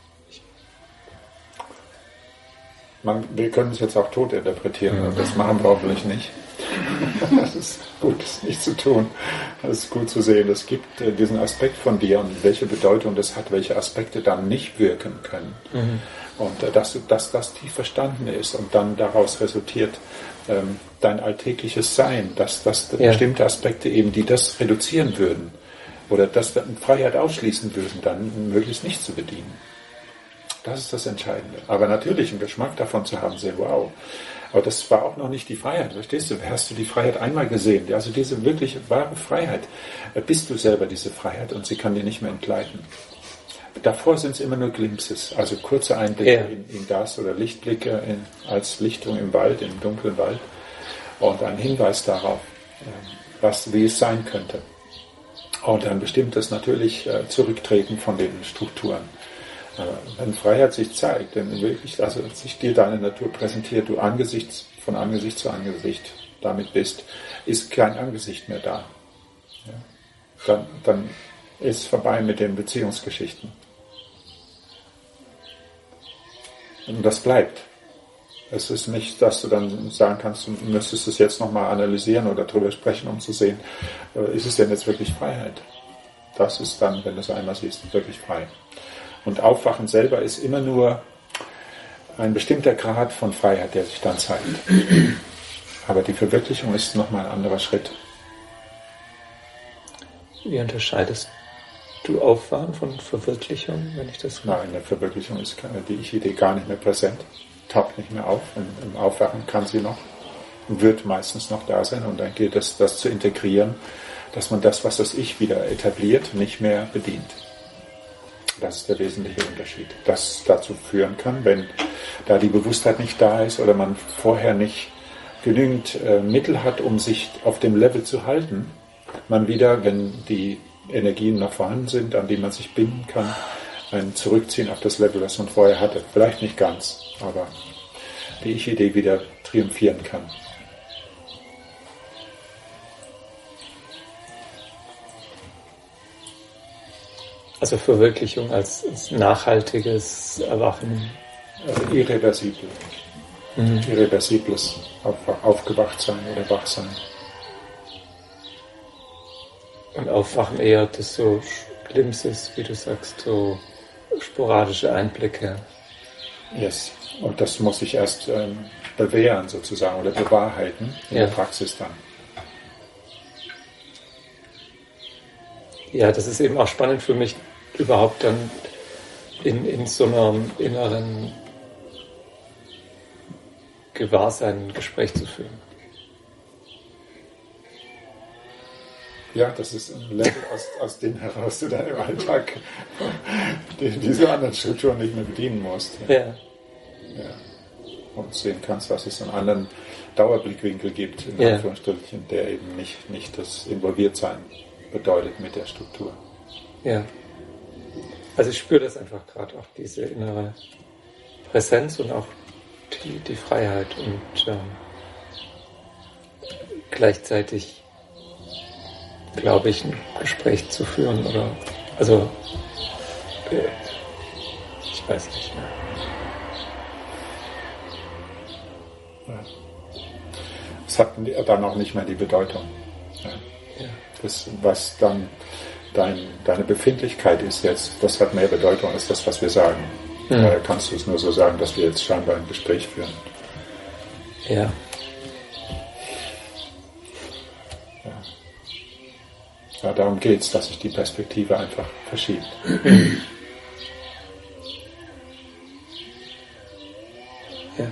Man, wir können es jetzt auch tot interpretieren, aber das machen wir hoffentlich nicht. Das ist gut, das nicht zu tun. Das ist gut zu sehen. Es gibt äh, diesen Aspekt von dir und welche Bedeutung das hat, welche Aspekte dann nicht wirken können. Mhm. Und äh, dass, dass das tief verstanden ist und dann daraus resultiert ähm, dein alltägliches Sein, dass, dass ja. bestimmte Aspekte eben, die das reduzieren würden oder das Freiheit ausschließen würden, dann möglichst nicht zu bedienen. Das ist das Entscheidende. Aber natürlich einen Geschmack davon zu haben, sehr wow. Aber das war auch noch nicht die Freiheit, verstehst du? Hast du die Freiheit einmal gesehen? Also diese wirklich wahre Freiheit, bist du selber diese Freiheit und sie kann dir nicht mehr entgleiten. Davor sind es immer nur Glimpses, also kurze Einblicke ja. in, in das oder Lichtblicke in, als Lichtung im Wald, im dunklen Wald und ein Hinweis darauf, was, wie es sein könnte. Und ein bestimmtes natürlich Zurücktreten von den Strukturen. Wenn Freiheit sich zeigt, wenn wirklich, also sich dir deine Natur präsentiert, du angesichts, von Angesicht zu Angesicht damit bist, ist kein Angesicht mehr da. Ja? Dann, dann ist vorbei mit den Beziehungsgeschichten. Und das bleibt. Es ist nicht, dass du dann sagen kannst, du müsstest es jetzt nochmal analysieren oder drüber sprechen, um zu sehen, ist es denn jetzt wirklich Freiheit? Das ist dann, wenn du es einmal siehst, wirklich frei. Und Aufwachen selber ist immer nur ein bestimmter Grad von Freiheit, der sich dann zeigt. Aber die Verwirklichung ist nochmal ein anderer Schritt. Wie unterscheidest du Aufwachen von Verwirklichung, wenn ich das mache? Nein, in der Verwirklichung ist die Ich-Idee gar nicht mehr präsent, taucht nicht mehr auf. Im Aufwachen kann sie noch, wird meistens noch da sein und dann gilt es, das zu integrieren, dass man das, was das Ich wieder etabliert, nicht mehr bedient. Das ist der wesentliche Unterschied. Das dazu führen kann, wenn da die Bewusstheit nicht da ist oder man vorher nicht genügend äh, Mittel hat, um sich auf dem Level zu halten, man wieder, wenn die Energien noch vorhanden sind, an die man sich binden kann, ein Zurückziehen auf das Level, das man vorher hatte. Vielleicht nicht ganz, aber die Ich-Idee wieder triumphieren kann. Also Verwirklichung als, als nachhaltiges Erwachen. Also irreversibel. Mhm. Irreversibles auf, Aufgewachtsein oder Wachsein. Und Aufwachen eher das so Glimpses, wie du sagst, so sporadische Einblicke. Yes. Und das muss ich erst ähm, bewähren sozusagen oder bewahrheiten in ja. der Praxis dann. Ja, das ist eben auch spannend für mich, überhaupt dann in, in so einem inneren Gewahrsein ein Gespräch zu führen. Ja, das ist ein Level, aus, aus dem heraus du dann im Alltag die, diese anderen Strukturen nicht mehr bedienen musst. Ja. Ja. Ja. Und sehen kannst, dass es einen anderen Dauerblickwinkel gibt, in ja. Anführungsstrichen, der eben nicht, nicht das Involviertsein bedeutet mit der Struktur. Ja. Also ich spüre das einfach gerade, auch diese innere Präsenz und auch die, die Freiheit und ähm, gleichzeitig glaube ich, ein Gespräch zu führen oder also äh, ich weiß nicht mehr. Ja. Es hat dann auch nicht mehr die Bedeutung. Ja. Ja. Das, was dann dein, deine Befindlichkeit ist jetzt, das hat mehr Bedeutung als das, was wir sagen. Mhm. Daher kannst du es nur so sagen, dass wir jetzt scheinbar ein Gespräch führen. Ja. Ja, ja darum geht es, dass sich die Perspektive einfach verschiebt. Ja.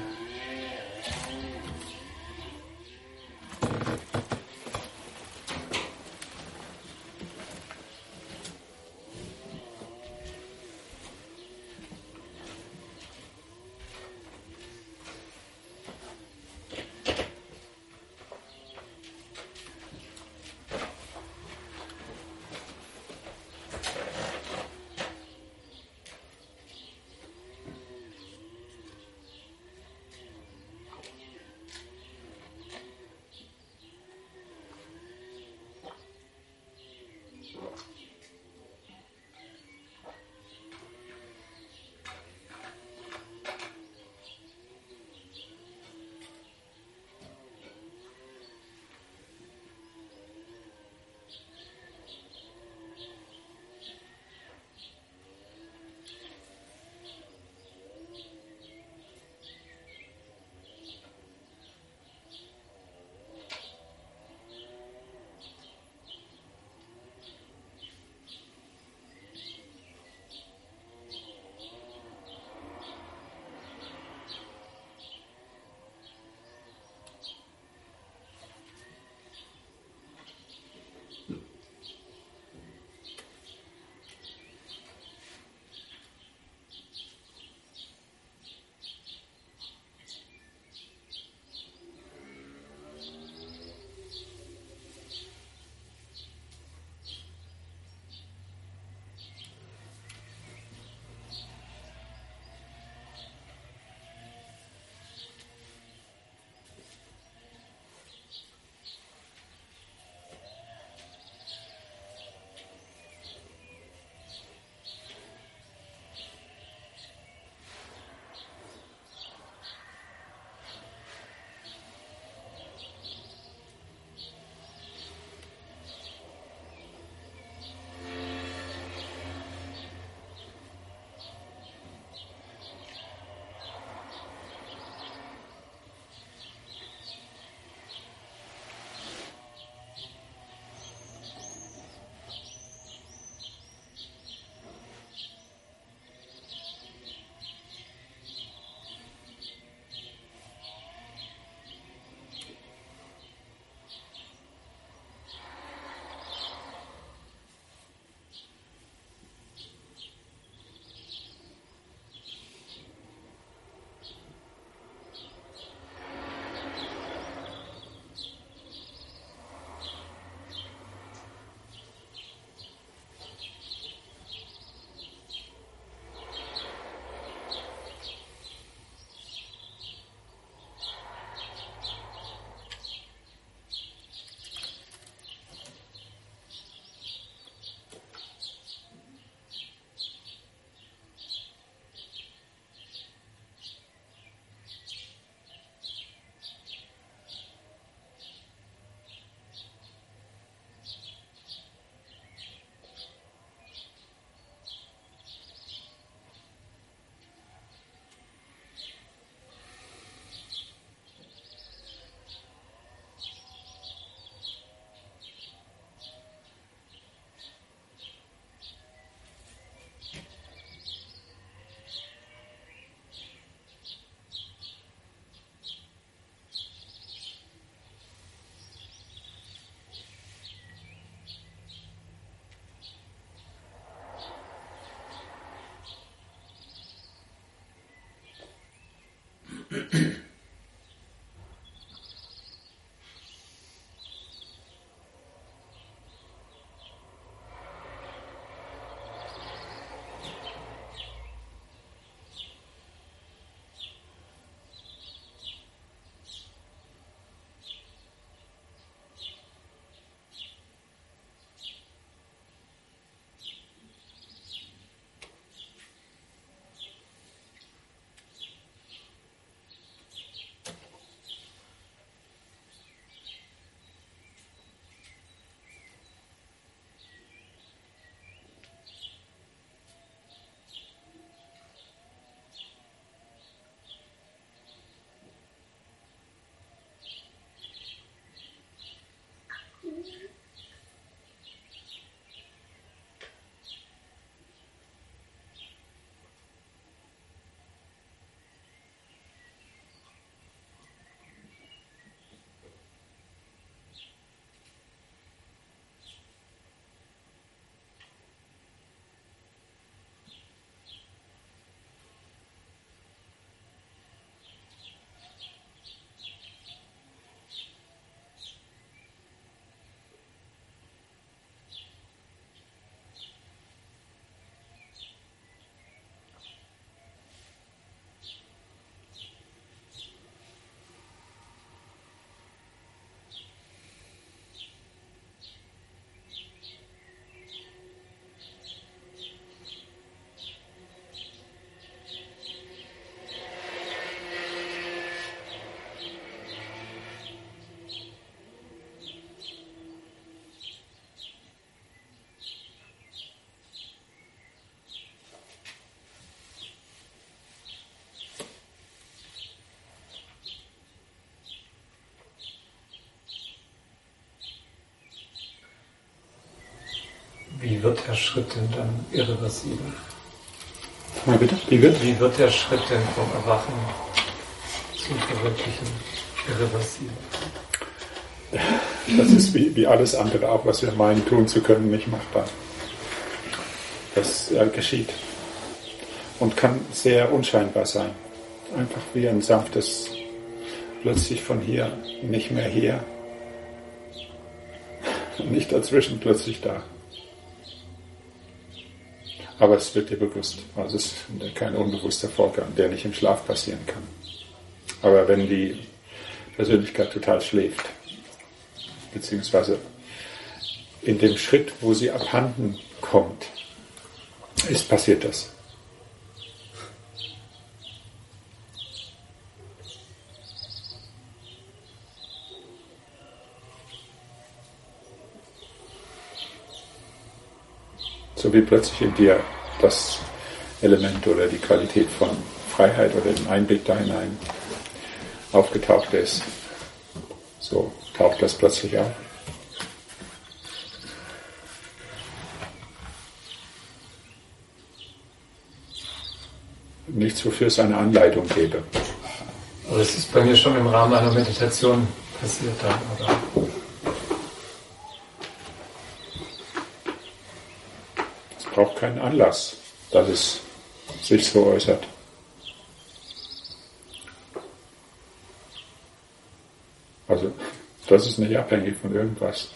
Wie wird der Schritt denn dann irreversibel? Mal bitte, wie wird? Wie wird der Schritt denn vom Erwachen zum Verwirklichen irreversibel? Das ist wie, wie alles andere auch, was wir meinen tun zu können, nicht machbar. Das äh, geschieht und kann sehr unscheinbar sein. Einfach wie ein sanftes, plötzlich von hier, nicht mehr hier, nicht dazwischen, plötzlich da. Aber es wird dir bewusst. Also es ist kein unbewusster Vorgang, der nicht im Schlaf passieren kann. Aber wenn die Persönlichkeit total schläft, beziehungsweise in dem Schritt, wo sie abhanden kommt, ist passiert das. So wie plötzlich in dir das Element oder die Qualität von Freiheit oder den Einblick da hinein aufgetaucht ist. So taucht das plötzlich auf. Nichts, wofür es eine Anleitung gäbe. Aber es ist bei mir schon im Rahmen einer Meditation passiert dann, oder? Braucht keinen Anlass, dass es sich so äußert. Also, das ist nicht abhängig von irgendwas.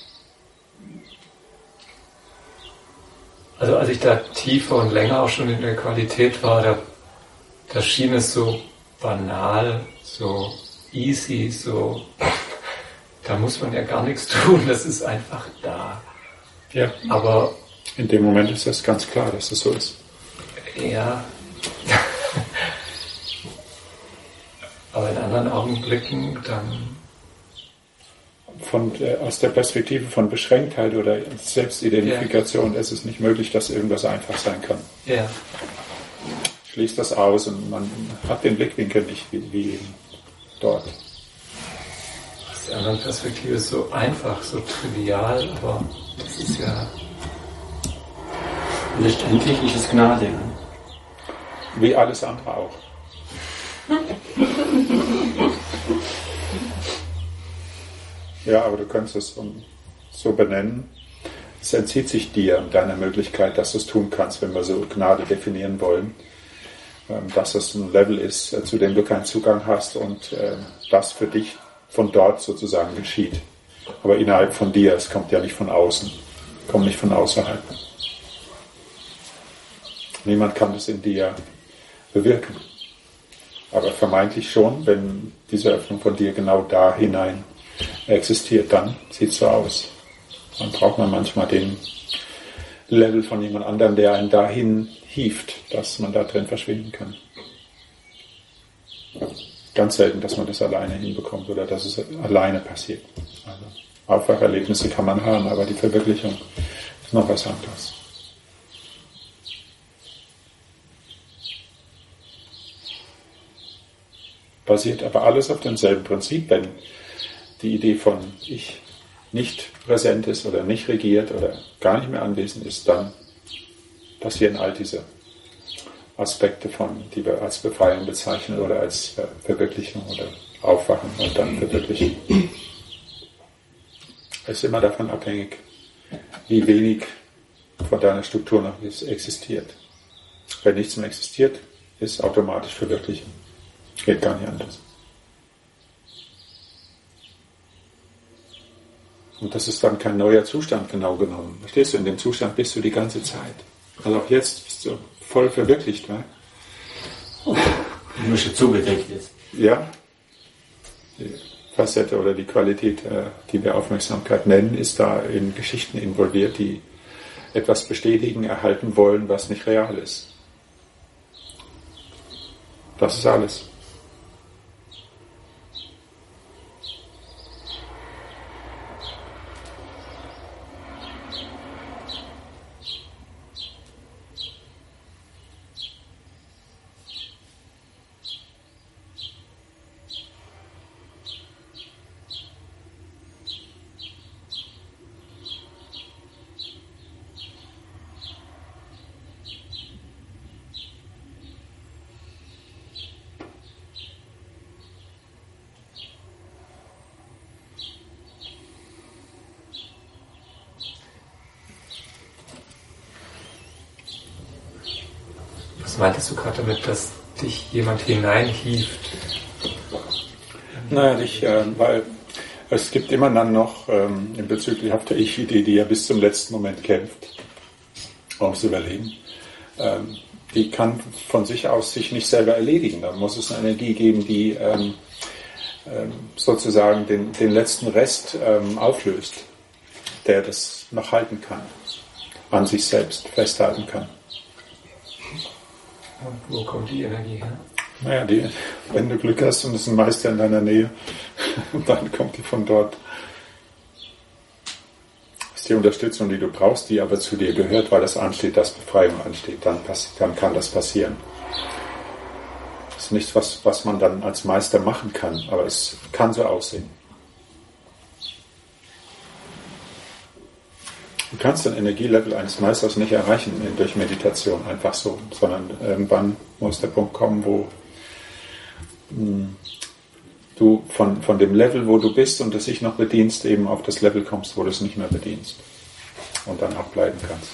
Also, als ich da tiefer und länger auch schon in der Qualität war, da, da schien es so banal, so easy, so, da muss man ja gar nichts tun, das ist einfach da. Ja. Aber in dem Moment ist das ganz klar, dass das so ist. Ja. Aber in anderen Augenblicken dann... Von, äh, aus der Perspektive von Beschränktheit oder Selbstidentifikation ja. ist es nicht möglich, dass irgendwas einfach sein kann. Ja. Schließt das aus und man hat den Blickwinkel nicht wie, wie dort. Aus der anderen Perspektive ist so einfach, so trivial, aber das ist ja... Letztendlich ist es Gnade. Ne? Wie alles andere auch. Ja, aber du kannst es so benennen. Es entzieht sich dir und deiner Möglichkeit, dass du es tun kannst, wenn wir so Gnade definieren wollen. dass es ein Level ist, zu dem du keinen Zugang hast und das für dich von dort sozusagen geschieht. Aber innerhalb von dir, es kommt ja nicht von außen, kommt nicht von außerhalb. Niemand kann das in dir bewirken. Aber vermeintlich schon, wenn diese Öffnung von dir genau da hinein existiert, dann sieht es so aus. Dann braucht man manchmal den Level von jemand anderem, der einen dahin hieft, dass man da drin verschwinden kann. Ganz selten, dass man das alleine hinbekommt oder dass es alleine passiert. Also Aufwacherlebnisse kann man haben, aber die Verwirklichung ist noch was anderes. Basiert aber alles auf demselben Prinzip, wenn die Idee von Ich nicht präsent ist oder nicht regiert oder gar nicht mehr anwesend ist, dann passieren all diese Aspekte von, die wir als Befreiung bezeichnen oder als Verwirklichung oder Aufwachen und dann Verwirklichen. Es ist immer davon abhängig, wie wenig von deiner Struktur noch existiert. Wenn nichts mehr existiert, ist automatisch Verwirklichen. Geht gar nicht anders. Und das ist dann kein neuer Zustand genau genommen. Verstehst du, in dem Zustand bist du die ganze Zeit. Also auch jetzt bist du voll verwirklicht. Ne? Nur schon zugedeckt jetzt. Ja. Die Facette oder die Qualität, die wir Aufmerksamkeit nennen, ist da in Geschichten involviert, die etwas bestätigen, erhalten wollen, was nicht real ist. Das ist alles. Was meintest du gerade damit, dass dich jemand hineinhieft? Naja, nicht, äh, weil es gibt immer dann noch ähm, in bezüglich der Ich-Idee, die ja bis zum letzten Moment kämpft, ums Überleben. Ähm, die kann von sich aus sich nicht selber erledigen. Da muss es eine Energie geben, die ähm, ähm, sozusagen den, den letzten Rest ähm, auflöst, der das noch halten kann, an sich selbst festhalten kann. Und wo kommt die Energie her? Naja, die, wenn du Glück hast und es ist ein Meister in deiner Nähe, dann kommt die von dort. Das ist die Unterstützung, die du brauchst, die aber zu dir gehört, weil das ansteht, dass Befreiung ansteht. Dann, dann kann das passieren. Das ist nichts, was, was man dann als Meister machen kann, aber es kann so aussehen. Du kannst den Energielevel eines Meisters nicht erreichen durch Meditation, einfach so, sondern irgendwann muss der Punkt kommen, wo mh, du von, von dem Level, wo du bist und das sich noch bedienst, eben auf das Level kommst, wo du es nicht mehr bedienst und dann auch bleiben kannst.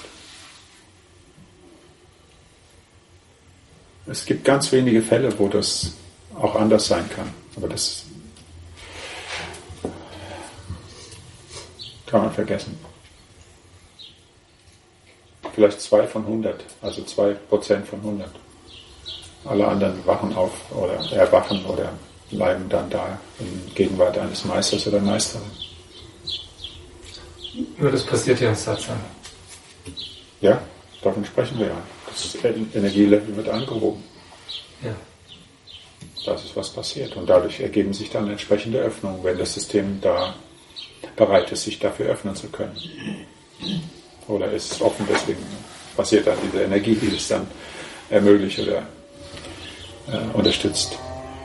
Es gibt ganz wenige Fälle, wo das auch anders sein kann, aber das kann man vergessen. Vielleicht zwei von hundert, also zwei Prozent von hundert. Alle anderen wachen auf oder erwachen oder bleiben dann da in Gegenwart eines Meisters oder Meisterin. Nur das passiert ja im Satsang. Ja, davon sprechen wir ja. Das Energielevel wird angehoben. Ja. Das ist, was passiert. Und dadurch ergeben sich dann entsprechende Öffnungen, wenn das System da bereit ist, sich dafür öffnen zu können. Oder ist es offen, deswegen passiert dann diese Energie, die es dann ermöglicht oder äh, unterstützt.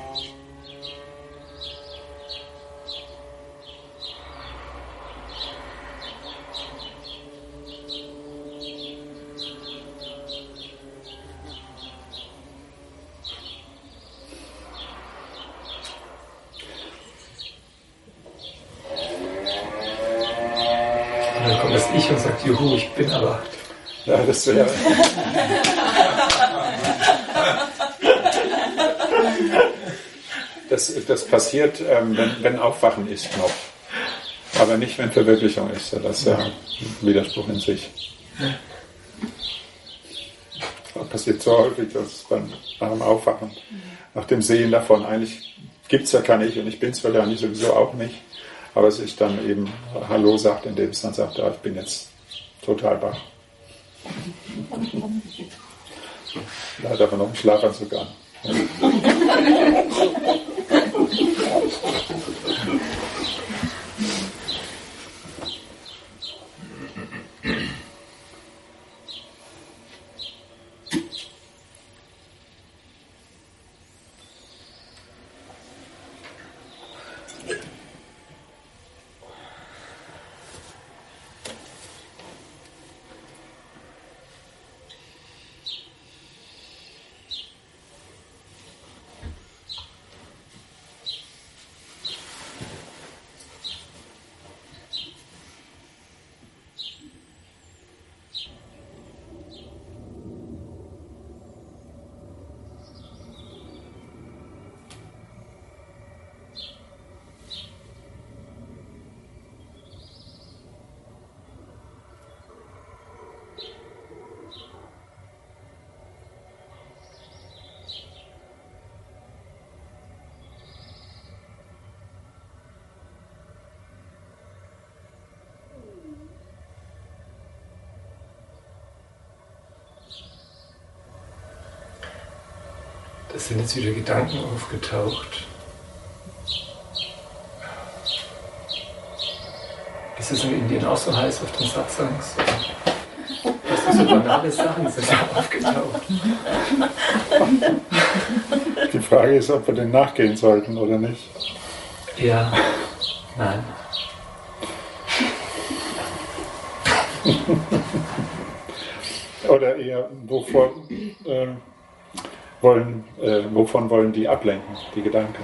Und dann kommt das Ich und sagt, juhu, ich bin erwacht. Ja, das wäre... das, das passiert, ähm, wenn, wenn Aufwachen ist noch. Aber nicht, wenn Verwirklichung ist. Das ist ja ein Widerspruch in sich. Das passiert so häufig, dass beim, nach dem Aufwachen, nach dem Sehen davon, eigentlich gibt es ja kein Ich und ich bin es wahrscheinlich sowieso auch nicht, aber es ist dann eben Hallo sagt, indem es dann sagt, ja, ich bin jetzt total wach. Da hat aber noch einen Schlafanzug an. Es sind jetzt wieder Gedanken aufgetaucht. Ist es in Indien auch so heiß auf den Satsangs? Das sind so banale Sachen, sind da aufgetaucht. Die Frage ist, ob wir dem nachgehen sollten oder nicht. Ja, nein. Oder eher, wovon, äh, wollen, äh, wovon wollen die ablenken, die Gedanken?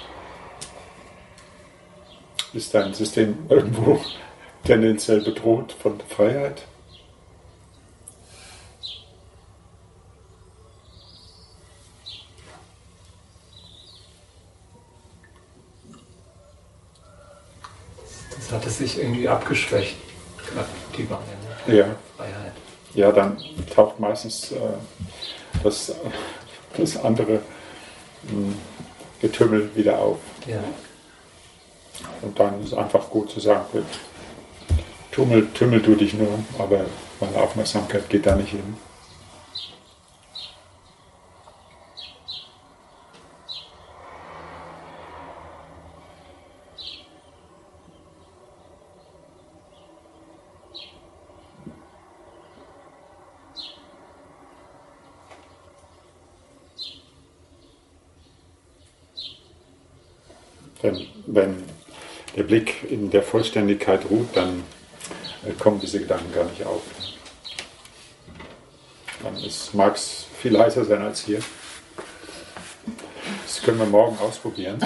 Ist dein System irgendwo tendenziell bedroht von Freiheit? Das hat es sich irgendwie abgeschwächt, gerade die Wahrnehmung. Ja. Freiheit. Ja, dann taucht meistens äh, das, das andere mh, Getümmel wieder auf. Ja. Und dann ist einfach gut zu sagen, tummel, tümmel du dich nur, aber meine Aufmerksamkeit geht da nicht hin. Denn wenn der Blick in der Vollständigkeit ruht, dann äh, kommen diese Gedanken gar nicht auf. Dann mag es viel heißer sein als hier. Das können wir morgen ausprobieren.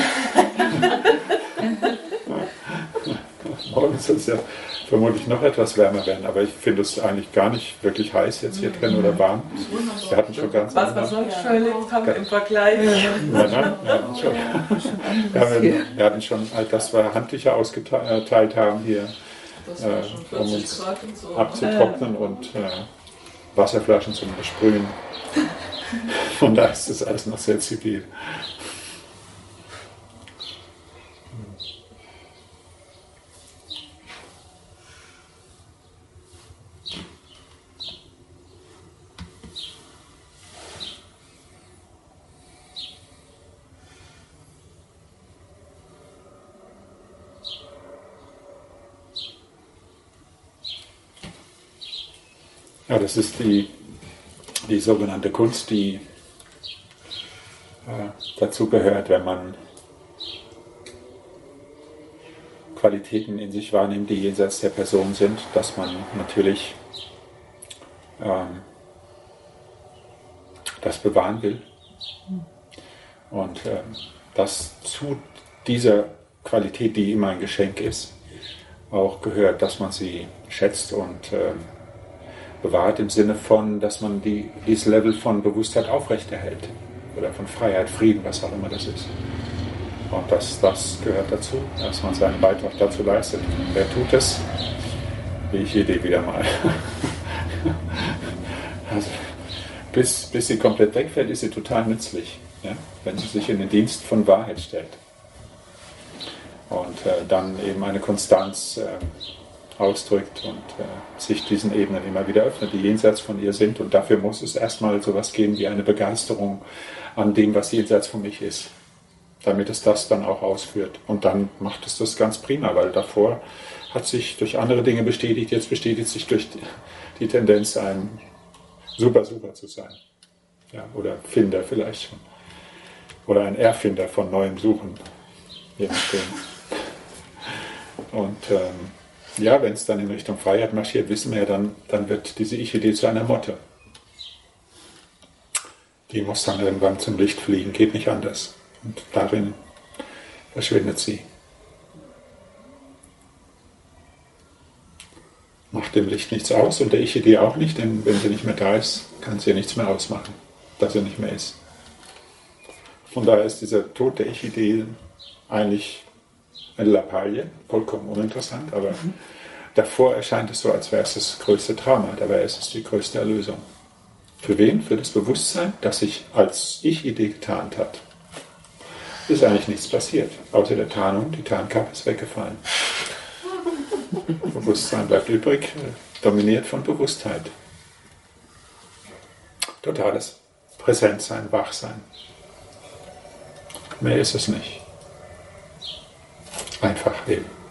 Morgen soll es ja vermutlich noch etwas wärmer werden, aber ich finde es eigentlich gar nicht wirklich heiß jetzt hier drin oder warm. Wir hatten schon ganz Was wir sonst schon erlebt haben im Vergleich. Nein, nein, wir hatten schon, ja, wir, wir hatten schon, dass wir Handtücher ausgeteilt haben hier, äh, um uns abzutrocknen und äh, Wasserflaschen zum Besprühen. Von da ist das alles noch sehr zivil. Ja, das ist die, die sogenannte Kunst, die äh, dazu gehört, wenn man Qualitäten in sich wahrnimmt, die jenseits der Person sind, dass man natürlich ähm, das bewahren will. Und ähm, dass zu dieser Qualität, die immer ein Geschenk ist, auch gehört, dass man sie schätzt und ähm, bewahrt im Sinne von, dass man die, dieses Level von Bewusstheit aufrechterhält. Oder von Freiheit, Frieden, was auch immer das ist. Und das, das gehört dazu, dass man seinen Beitrag dazu leistet. Wer tut es? Wie ich Idee wieder mal. Also, bis, bis sie komplett wegfällt, ist sie total nützlich, ja? Wenn sie sich in den Dienst von Wahrheit stellt. Und äh, dann eben eine Konstanz äh, ausdrückt und äh, sich diesen Ebenen immer wieder öffnet, die jenseits von ihr sind. Und dafür muss es erstmal sowas geben wie eine Begeisterung an dem, was jenseits von mich ist, damit es das dann auch ausführt. Und dann macht es das ganz prima, weil davor hat sich durch andere Dinge bestätigt, jetzt bestätigt sich durch die, die Tendenz, ein super, super zu sein. Ja, oder Finder vielleicht schon. Oder ein Erfinder von neuem Suchen. Je nachdem. Und ähm, ja, wenn es dann in Richtung Freiheit marschiert, wissen wir ja, dann, dann wird diese Ich-Idee zu einer Motte. Die muss dann irgendwann zum Licht fliegen, geht nicht anders. Und darin verschwindet sie. Macht dem Licht nichts aus und der Ich-Idee auch nicht, denn wenn sie nicht mehr da ist, kann sie ja nichts mehr ausmachen, dass sie nicht mehr ist. Von daher ist dieser Tod der Ich-Idee eigentlich eine Lappalie, vollkommen uninteressant, aber mhm. davor erscheint es so, als wäre es das größte Drama, dabei ist es die größte Erlösung. Für wen? Für das Bewusstsein, das sich als Ich-Idee getarnt hat. Ist eigentlich nichts passiert, außer der Tarnung, die Tarnkappe ist weggefallen. Bewusstsein bleibt übrig, dominiert von Bewusstheit. Totales Präsentsein, Wachsein. Mehr ist es nicht. Einfach leben.